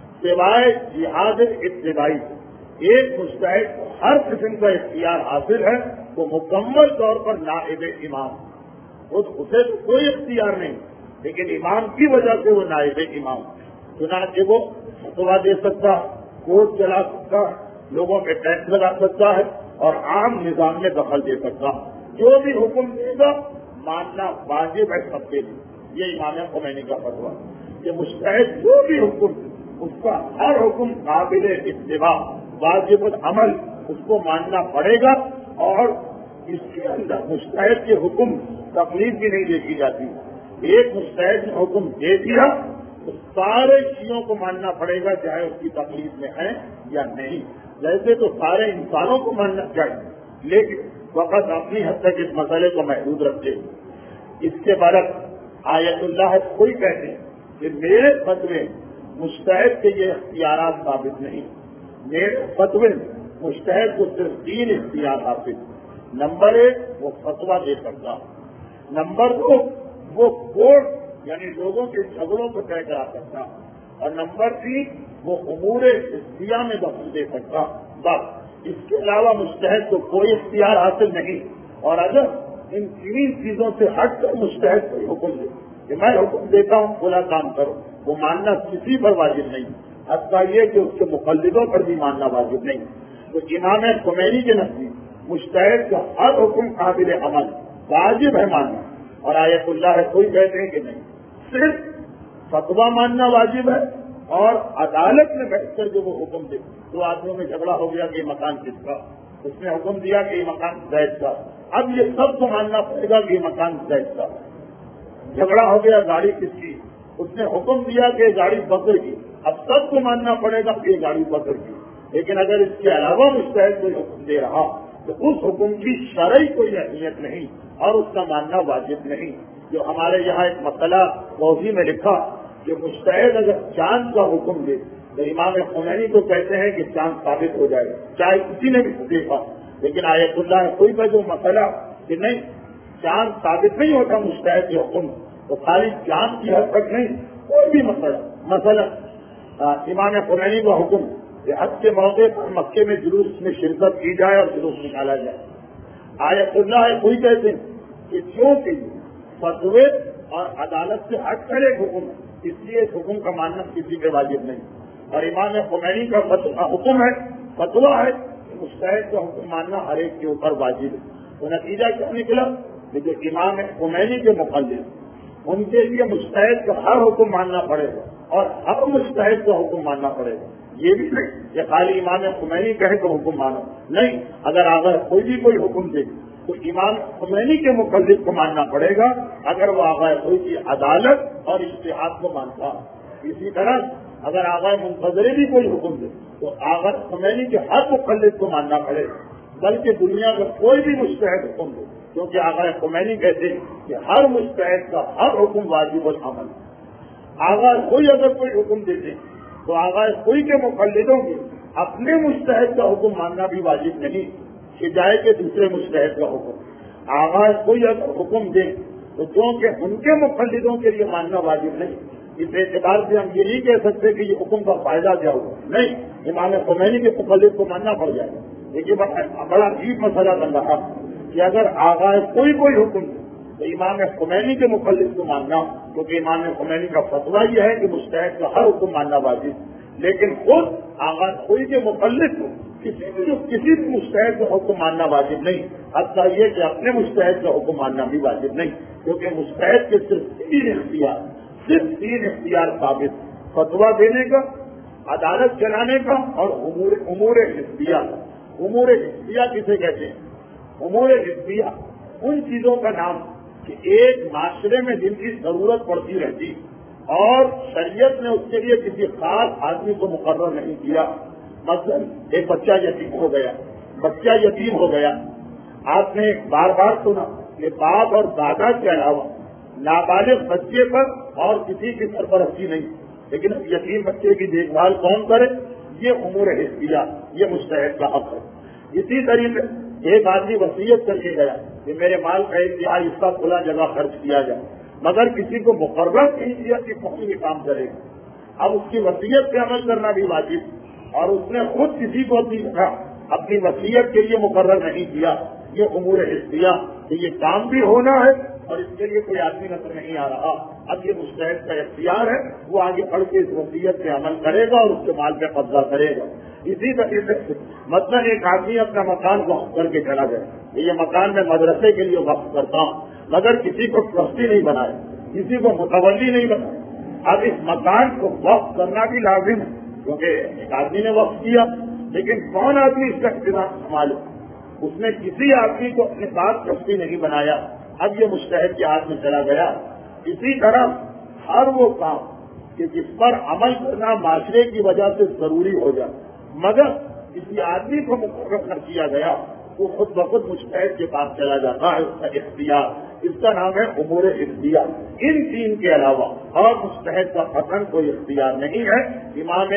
سوائے جہاد ابتدائی ایک مجتہد کو ہر قسم کا اختیار حاصل ہے, وہ مکمل طور پر نائب امام. اسے تو کوئی اختیار نہیں, لیکن امام کی وجہ سے وہ نائب امام. چنانچہ وہ فتویٰ دے سکتا, کوٹ چلا سکتا, لوگوں پہ ٹیکس لگا سکتا ہے اور عام نظام میں دخل دے سکتا. جو بھی حکم دے گا ماننا واجب ہے سب کے لیے. یہ امام خمینی کا فتویٰ کہ مجتہد جو بھی حکم اس کا ہر حکم قابل اتباع واجب العمل, اس کو ماننا پڑے گا. اور اس کے اندر مجتہد کے حکم تقلید بھی نہیں دیکھی جاتی. ایک مجتہد نے حکم دے دیا تو سارے چیزوں کو ماننا پڑے گا، چاہے اس کی تکلیف میں ہے یا نہیں. ویسے تو سارے انسانوں کو ماننا چاہیے، لیکن وقت اپنی حد تک اس مسئلے کو محدود رکھتے. اس کے برعکس آیت اللہ کوئی کہتے ہیں کہ میرے فتوے مجتہد کے یہ اختیارات ثابت نہیں. میرے فتوے مجتہد کو صرف تین اختیار حاصل. نمبر ایک، وہ فتویٰ دے سکتا. نمبر دو، وہ کورٹ یعنی لوگوں کے جھگڑوں کو طے کرا سکتا. اور نمبر تین، وہ امور حسیہ میں دخل دے سکتا. بس اس کے علاوہ مجتہد کو کوئی اختیار حاصل نہیں. اور اگر ان تین چیزوں سے ہٹ کر مجتہد کوئی حکم دے کہ میں حکم دیتا ہوں بولا کام کرو، وہ ماننا کسی پر واجب نہیں. حتیٰ یہ کہ اس کے مقلدوں پر بھی ماننا واجب نہیں. تو امام خمینی کے نزدیک مجتہد کا ہر حکم قابل عمل واجب ہے ماننا. اور آیت اللہ ہے کوئی کہتے ہیں کہ نہیں، صرف فتویٰ ماننا واجب ہے. اور عدالت میں بیٹھ کر جو وہ حکم دے، دو آدمیوں میں جھگڑا ہو گیا کہ یہ مکان کس کا، اس نے حکم دیا کہ یہ مکان زید کا، اب یہ سب کو ماننا پڑے گا کہ یہ مکان زید کا. جھگڑا ہو گیا گاڑی کس کی، اس نے حکم دیا کہ یہ گاڑی بکر کی، اب سب کو ماننا پڑے گا کہ یہ گاڑی بکر کی. لیکن اگر اس کے علاوہ مجتہد کوئی حکم دے رہا تو اس حکم کی شرعی کوئی اہمیت نہیں اور اس کا ماننا واجب نہیں. جو ہمارے یہاں ایک مسئلہ موضوع میں لکھا کہ مجتہد اگر چاند کا حکم دے تو امام خمینی کو کہتے ہیں کہ چاند ثابت ہو جائے چاہے کسی نے بھی دیکھا. لیکن آیت اللہ کوئی کا جو مسئلہ کہ نہیں چاند ثابت نہیں ہوتا مجتہد کے حکم، تو خالی چاند کی حد تک نہیں، کوئی بھی مسئلہ مثلا امام خمینی کا حکم کہ حج کے موقع پر مکے میں جلوس میں شرکت کی جائے اور جلوس نکالا جائے. آیت اللہ کوئی کہتے ہیں کہ چونکہ فتوے اور عدالت سے ہٹ کر ایک حکم، اس لیے اس حکم کا ماننا کسی پہ واجب نہیں. اور امام خمینی کا حکم ہے، فتویٰ ہے، مجتہد کا حکم ماننا ہر ایک کے اوپر واجب ہے. تو نتیجہ کیا نکلا کہ جو امام خمینی کے مقلد ان کے لیے مجتہد کا ہر حکم ماننا پڑے گا اور ہر مجتہد کا حکم ماننا پڑے گا. یہ بھی نہیں کہ خالی امام خمینی کہے تو حکم مانو، نہیں. اگر اگر کوئی بھی کوئی حکم دے تو امام خمینی کے مقلد کو ماننا پڑے گا اگر وہ آغا کوئی کی عدالت اور اجتہاد کو مانتا. اسی طرح اگر آغا منتظری بھی کوئی حکم دے تو آغا خمینی کے ہر مقلد کو ماننا پڑے گا. بلکہ دنیا کا کوئی بھی مجتہد حکم دے، کیونکہ آغا خمینی کہتے ہیں کہ ہر مجتہد کا ہر حکم واجب العمل. آغا کوئی اگر کوئی حکم دیتے تو آغا کوئی کے مقلدوں کے اپنے مجتہد کا حکم ماننا بھی واجب نہیں کہ جائے کہ دوسرے مجتہد کا حکم. آغا کوئی اگر حکم دے تو کیونکہ ان کے مقلدوں کے لیے ماننا واجب نہیں. اس اعتبار سے ہم یہ نہیں کہہ سکتے کہ یہ حکم کا فائدہ کیا ہوگا، نہیں. امام خمینی کے مقلد کو ماننا پڑ جائے گا. لیکن بڑا عجیب مسئلہ بن رہا کہ اگر آغا کوئی کوئی حکم دے تو امام خمینی کے مقلد کو ماننا، کیونکہ امام خمینی کا فتویٰ یہ ہے کہ مجتہد کا ہر حکم ماننا واجب. لیکن خود آغا کوئی کے مقلد کو کسی بھی کسی بھی مجتہد کا حکم ماننا واجب نہیں. حتیٰ یہ کہ اپنے مجتہد کا حکم ماننا بھی واجب نہیں، کیونکہ مجتہد کے صرف تین اختیار صرف تین اختیار ثابت: فتویٰ دینے کا، عدالت چلانے کا اور امور امور حزبیہ. امور حزبیہ کسے کہتے ہیں؟ امور حزبیہ ان چیزوں کا نام کہ ایک معاشرے میں جن کی ضرورت پڑتی رہتی اور شریعت نے اس کے لیے کسی خاص آدمی کو مقرر نہیں کیا. مثلا ایک بچہ یتیم ہو گیا، بچہ یتیم ہو گیا آپ نے بار بار سنا کہ باپ اور دادا کے علاوہ نابالغ بچے پر اور کسی کی سرپرستی نہیں. لیکن یتیم بچے کی دیکھ بھال کون کرے؟ یہ امور حزبیہ، یہ مجتہد کا حق ہے. اسی طریقے ایک آدمی وصیت کر کے گیا کہ میرے مال کا ایک تہائی حصہ کھلا جگہ خرچ کیا جائے، مگر کسی کو مقرر نہیں کیا کہ کون یہ کام کرے گا. اب اس کی وصیت پہ عمل کرنا بھی واجب، اور اس نے خود کسی کو اپنی اپنی وصیت کے لیے مقرر نہیں کیا. یہ امور حزبیہ کہ یہ کام بھی ہونا ہے اور اس کے لیے کوئی آدمی نظر نہیں آ رہا. اب یہ مجتہد کا اختیار ہے، وہ آگے بڑھ کے اس وصیت پہ عمل کرے گا اور اس کے مال پہ قبضہ کرے گا. اسی طریقے سے مثلاً ایک آدمی اپنا مکان وقف کر کے چلا گیا کہ یہ مکان میں مدرسے کے لیے وقف کرتا ہوں، مگر کسی کو ٹرسٹی نہیں بنائے، کسی کو متولی نہیں بنائے. اب اس مکان کو وقف کرنا بھی لازم ہے کیونکہ ایک آدمی نے وقف کیا، لیکن کون آدمی اس کا انتظام سنبھالے؟ اس نے کسی آدمی کو اپنے ساتھ ٹرسٹی نہیں بنایا. اب یہ مجتہد کے ہاتھ میں چلا گیا اسی طرح ہر وہ کام کہ جس پر عمل کرنا معاشرے کی وجہ سے ضروری ہو جائے مگر کسی آدمی کو مقرر کر دیا گیا وہ خود بخود مجتہد کے پاس چلا جاتا ہے، اس کا اختیار، اس کا نام ہے امور اختیار۔ ان تین کے علاوہ اور مجتہد کا قطعاً کوئی اختیار نہیں ہے۔ امام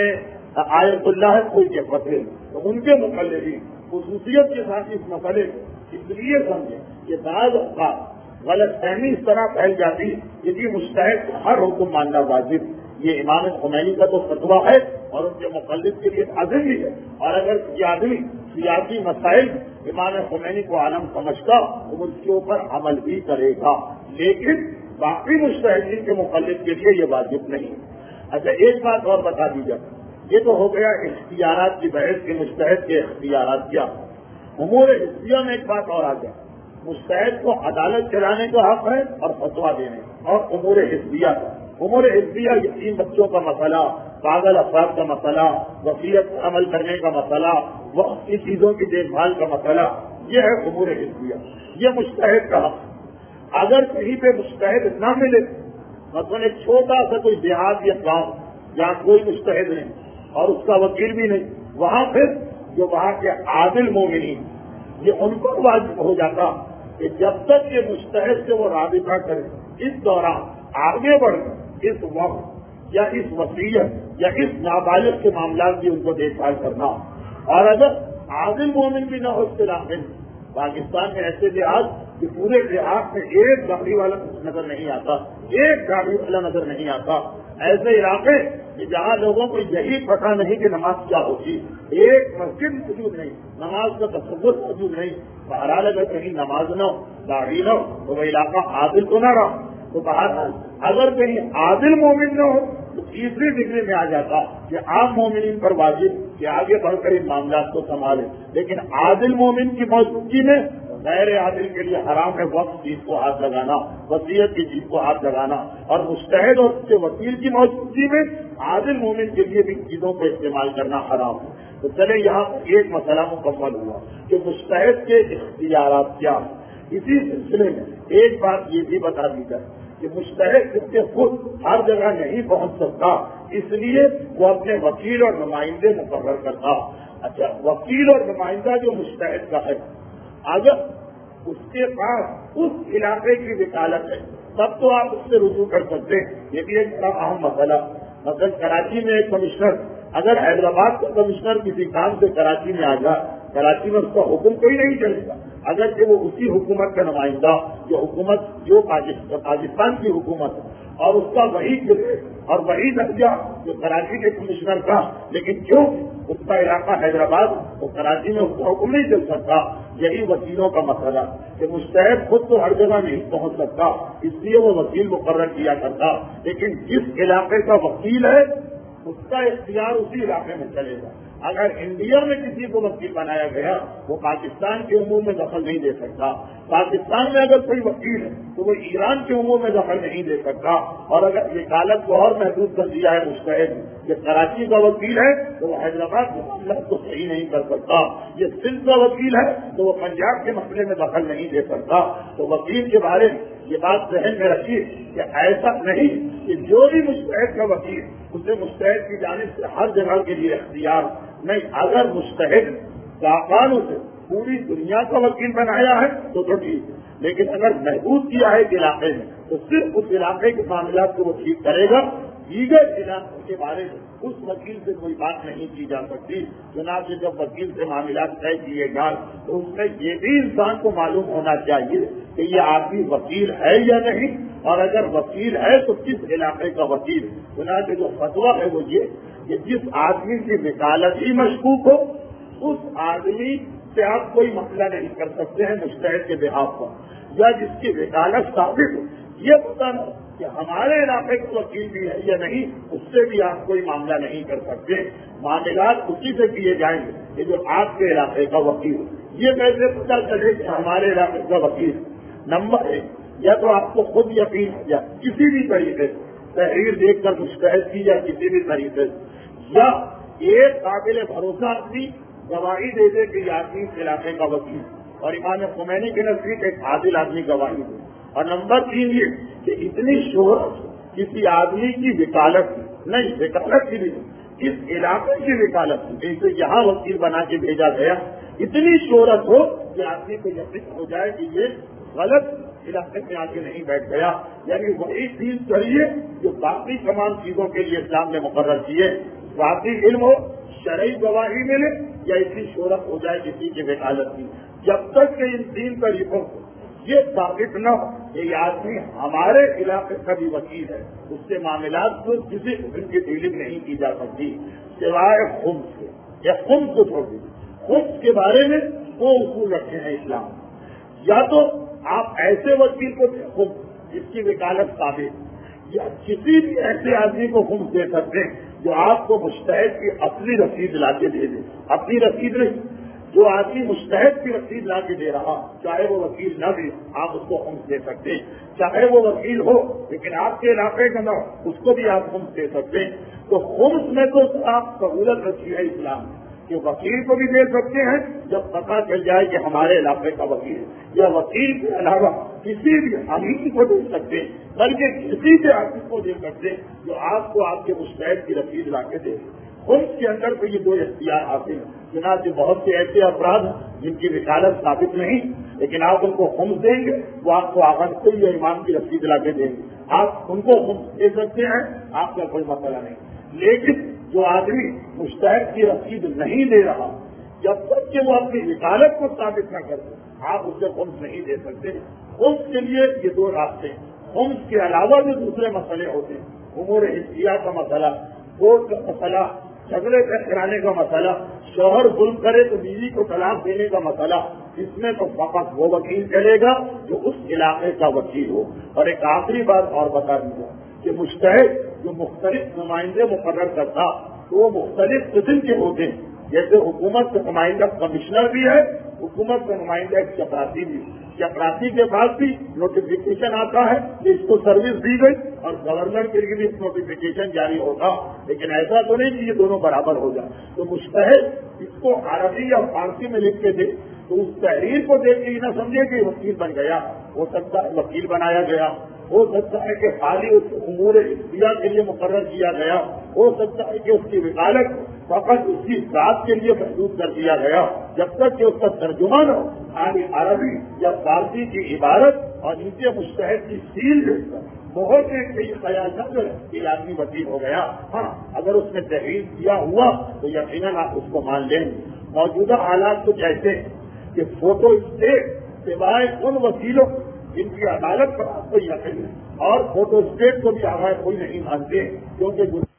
آیت اللہ کوئی کے فتوے تو ان کے مقلدین خصوصیت کے ساتھ اس مسئلے کو اس لیے سمجھیں کہ بعض اوقات غلط فہمی اس طرح پھیل جاتی کہ جی مجتہد کو ہر حکم ماننا واجب، یہ امام خمینی کا تو فتویٰ ہے اور ان کے مقلد کے لیے عادل بھی ہے، اور اگر یہ آدمی سیاسی مسائل امام خمینی کو عالم سمجھتا تو اس کے اوپر عمل بھی کرے گا، لیکن باقی مجتہدین کے مقلد کے لیے یہ واجب نہیں۔ اچھا ایک بات اور بتا دی جائے، یہ تو ہو گیا اختیارات کی بحث کے مجتہد کے اختیارات کیا، امور حزبیہ میں ایک بات اور آ جائے، مجتہد کو عدالت چلانے کا حق ہے اور فتویٰ دینے، اور امور حزبیہ امور حزبیہ یتیم بچوں کا مسئلہ، پاگل افراد کا مسئلہ، وصیت پر عمل کرنے کا مسئلہ، وقت کی چیزوں کی دیکھ بھال کا مسئلہ، یہ ہے امور حزبیہ، یہ مجتہد کا حق۔ اگر کہیں پہ مجتہد نہ ملے، مثلاً ایک چھوٹا سا کوئی دیہات یا گاؤں جہاں کوئی مجتہد نہیں اور اس کا وکیل بھی نہیں، وہاں پھر جو وہاں کے عادل مومنین یہ ان کو واجب ہو جاتا کہ جب تک یہ مجتہد سے وہ رابطہ کرے اس دوران آگے بڑھ کر اس وقت یا اس وصیت یا اس نابالغ کے معاملات کی ان کو دیکھ بھال کرنا، اور اگر عادل مومن بھی نہ ہو اس علاقے میں، پاکستان میں ایسے دیہات کہ پورے دیہات میں ایک گاڑی والا نظر نہیں آتا، ایک گاڑی والا نظر نہیں آتا، ایسے علاقے کہ جہاں لوگوں کو یہی پتہ نہیں کہ نماز کیا ہوتی، ایک مسجد موجود نہیں، نماز کا تصور موجود نہیں، بہرحال اگر کہیں نماز نہ ہو، گاڑی نہ ہو تو وہ علاقہ عادل تو نہ رہا۔ تو بہرحال اگر کہیں عادل مومن نہ ہو تو تیسری ڈگری میں آ جاتا کہ عام مومنین پر واجب کہ آگے بڑھ کر ان معاملات کو سنبھالے، لیکن عادل مومن کی موجودگی میں غیر عادل کے لیے حرام ہے وقت چیز کو ہاتھ لگانا، وصیت کی چیز کو ہاتھ لگانا، اور مجتہد اور اس کے وکیل کی موجودگی میں عادل مومن کے لیے بھی چیزوں کو استعمال کرنا حرام ہے۔ تو چلے یہاں ایک مسئلہ مکمل ہوا کہ مجتہد کے اختیارات کیا ہیں۔ اسی سلسلے میں ایک بات یہ بھی بتا دی جائے کہ مجتہد اس کے خود ہر جگہ نہیں پہنچ سکتا، اس لیے وہ اپنے وکیل اور نمائندے مقرر کرتا۔ اچھا وکیل اور نمائندہ جو مجتہد کا ہے، اگر اس کے پاس اس علاقے کی وکالت ہے تب تو آپ اس سے رجوع کر سکتے ہیں، یہ بھی ایک بڑا اہم مسئلہ۔ مثلا کراچی میں ایک کمشنر اگر حیدرآباد کا کمشنر کسی کام سے کراچی میں آ جائے، کراچی میں اس کا حکم کوئی نہیں چلے گا، اگرچہ وہ اسی حکومت کا نمائندہ جو حکومت جو پاکستان کی حکومت ہے اور اس کا وہی گریڈ اور وہی درجہ جو کراچی کے کمشنر کا، لیکن کیوں اس کا علاقہ حیدرآباد وہ کراچی میں اس کا حکم نہیں چل سکتا۔ یہی وکیلوں کا مسئلہ کہ مجتہد خود تو ہر جگہ نہیں پہنچ سکتا، اس لیے وہ وکیل مقرر کیا کرتا، لیکن جس علاقے کا وکیل ہے اس کا اختیار اسی علاقے میں چلے گا۔ اگر انڈیا میں کسی کو وکیل بنایا گیا وہ پاکستان کے امور میں دخل نہیں دے سکتا، پاکستان میں اگر کوئی وکیل ہے تو وہ ایران کے امور میں دخل نہیں دے سکتا، اور اگر وکالت کو اور محدود کر دیا ہے مجتہد کہ کراچی کا وکیل ہے تو وہ حیدرآباد کے معاملات کو صحیح نہیں کر سکتا، یہ سندھ کا وکیل ہے تو وہ پنجاب کے مسئلے میں دخل نہیں دے سکتا۔ تو وکیل کے بارے میں یہ بات ذہن میں رکھیے کہ ایسا نہیں کہ جو بھی مجتہد کا وکیل اسے مجتہد کی جانب سے ہر جگہ کے لیے اختیار نہیں، اگر مجتہد باقاعدہ اسے پوری دنیا کا وکیل بنایا ہے تو تو ٹھیک ہے، لیکن اگر محدود کیا ہے ایک علاقے میں تو صرف اس علاقے کے معاملات کو وہ ٹھیک کرے گا، دیگر علاقوں کے بارے میں اس وکیل سے کوئی بات نہیں کی جا سکتی۔ چنانچہ جب وکیل سے معاملات طے کیے جائیں تو اس میں یہ بھی انسان کو معلوم ہونا چاہیے کہ یہ آدمی وکیل ہے یا نہیں، اور اگر وکیل ہے تو کس علاقے کا وکیل۔ چنانچہ جو فتویٰ ہے وہ یہ کہ جس آدمی کی وکالت ہی مشکوک ہو اس آدمی سے آپ کوئی مسئلہ نہیں کر سکتے ہیں مجتہد کے بحاف پر، یا جس کی وکالت ثابت ہو یہ بتانا کہ ہمارے علاقے کا وکیل بھی ہے یا نہیں، اس سے بھی آپ کوئی معاملہ نہیں کر سکتے۔ معاملات اسی سے کیے جائیں گے کہ جو آپ کے علاقے کا وکیل، یہ کیسے پتہ چلے کہ ہمارے علاقے کا وکیل؟ نمبر ایک، یا تو آپ کو خود یقین یا کسی بھی طریقے سے تحریر دیکھ کر مجتہد کی یا کسی بھی طریقے سے، یا ایک قابل بھروسہ آدمی گواہی دے دے کہ یہ آدمی اس علاقے کا وکیل، اور امام خمینی کے نزدیک ایک عادل آدمی گواہی دے۔ اور نمبر تین یہ کہ اتنی شہرت کسی آدمی کی وکالت نہیں، وکالت کی نہیں، اس علاقے کی وکالت جیسے یہاں وکیل بنا کے بھیجا گیا، اتنی شہرت ہو کہ آدمی کو یقین ہو جائے کہ یہ غلط علاقے میں آ کے نہیں بیٹھ گیا، یعنی وہی چیز چاہیے جو باقی تمام چیزوں کے لیے اسلام نے مقرر کیے، باقی علم ہو، شرعی گواہی ملے یا اتنی شہرت ہو جائے کسی کی وکالت کی، جب تک کہ ان تین طریقوں کو یہ ثابت نہ ہو کہ یہ آدمی ہمارے علاقے کا بھی وکیل ہے، اس سے معاملات کو کسی قسم کی ڈیلنگ نہیں کی جا سکتی سوائے خمس کے، یا خمس کو چھوڑ دیجیے، خمس کے بارے میں وہ اصول رکھے ہیں اسلام، یا تو آپ ایسے وکیل کو خمس جس کی وکالت ثابت، یا کسی بھی ایسے آدمی کو خمس دے سکتے ہیں جو آپ کو مجتہد کی اپنی رسید لا کے دے دے، اپنی رسید نہیں، جو آدمی مجتہد کی رسید لا کے دے رہا، چاہے وہ وکیل نہ بھی، آپ اس کو خمس دے سکتے ہیں، چاہے وہ وکیل ہو لیکن آپ کے علاقے کا نہ ہو، اس کو بھی آپ خمس دے سکتے ہیں۔ تو خمس میں تو آپ سہولت رکھی ہے اسلام کہ وکیل کو بھی دے سکتے ہیں جب پتہ چل جائے کہ ہمارے علاقے کا وکیل ہے، یا وکیل کے علاوہ کسی بھی حاکم کو دے سکتے ہیں، بلکہ کسی بھی حاکم کو دے سکتے ہیں جو آپ کو آپ کے مستحق کی رسید لا کے دے۔ خمس کے اندر تو یہ دو اختیار آتے ہیں، چنانچہ بہت سے ایسے افراد جن کی وکالت ثابت نہیں لیکن آپ ان کو خمس دیں گے، وہ آپ کو آغاز یا امام کی رسید لا کے دیں گے، آپ ان کو خمس دے سکتے ہیں، آپ کا کوئی مسئلہ نہیں۔ لیکن جو آدمی مستحق کی رسید نہیں دے رہا، جب تک کہ وہ اپنی وکالت کو ثابت نہ کر دے، آپ اسے خمس نہیں دے سکتے۔ خمس کے لیے یہ دو راستے ہیں، خمس کے علاوہ جو دوسرے مسئلے ہوتے ہیں، امور حسیہ کا مسئلہ، کوٹ کا مسئلہ، جھگڑے کرانے کا مسئلہ، شوہر ظلم کرے تو بیوی کو طلاق دینے کا مسئلہ، اس میں تو فقط وہ وکیل چلے گا جو اس علاقے کا وکیل ہو۔ اور ایک آخری بات اور بتا دیجیے کہ مجتہد جو مختلف نمائندے مقرر کرتا تو وہ مختلف قسم کے ہوتے ہیں، جیسے حکومت کا نمائندہ کمشنر بھی ہے، حکومت کا نمائندہ ایک چپراسی بھی، چپراسی کے بعد بھی نوٹیفیکیشن آتا ہے کہ اس کو سروس دی گئی اور گورنر کے لیے بھی نوٹیفیکیشن جاری ہوگا، لیکن ایسا تو نہیں کہ یہ دونوں برابر ہو جائیں۔ تو مجتہد اس کو عربی یا فارسی میں لکھ کے دے تو اس تحریر کو دیکھ کے یہ نہ سمجھے کہ وکیل بن گیا، ہو سکتا ہے وکیل بنایا گیا، ہو سکتا ہے کہ خالی اس امور اختیار کے لیے مقرر کیا گیا، ہو سکتا ہے کہ اس کی وکالت فقط اس کی ذات کے لیے محدود کر دیا گیا، جب تک کہ اس کا ترجمہ نہ ہو خالی عربی یا فارسی کی عبارت اور ان کے مستحق کی سیل دیکھ کر بہت ایک کئی خیال نہ کرے کہ آدمی وکیل ہو گیا۔ ہاں، اگر اس نے تحریر کیا ہوا تو یقیناً آپ اس کو مان لیں گے۔ موجودہ حالات کچھ ایسے ہیں کہ فوٹو اسٹیٹ سوائے ان وکیلوں جن کی عدالت پر آپ کو یقین ہے، اور فوٹو اسٹیٹ کو بھی آگاہ کوئی نہیں مانتے کیونکہ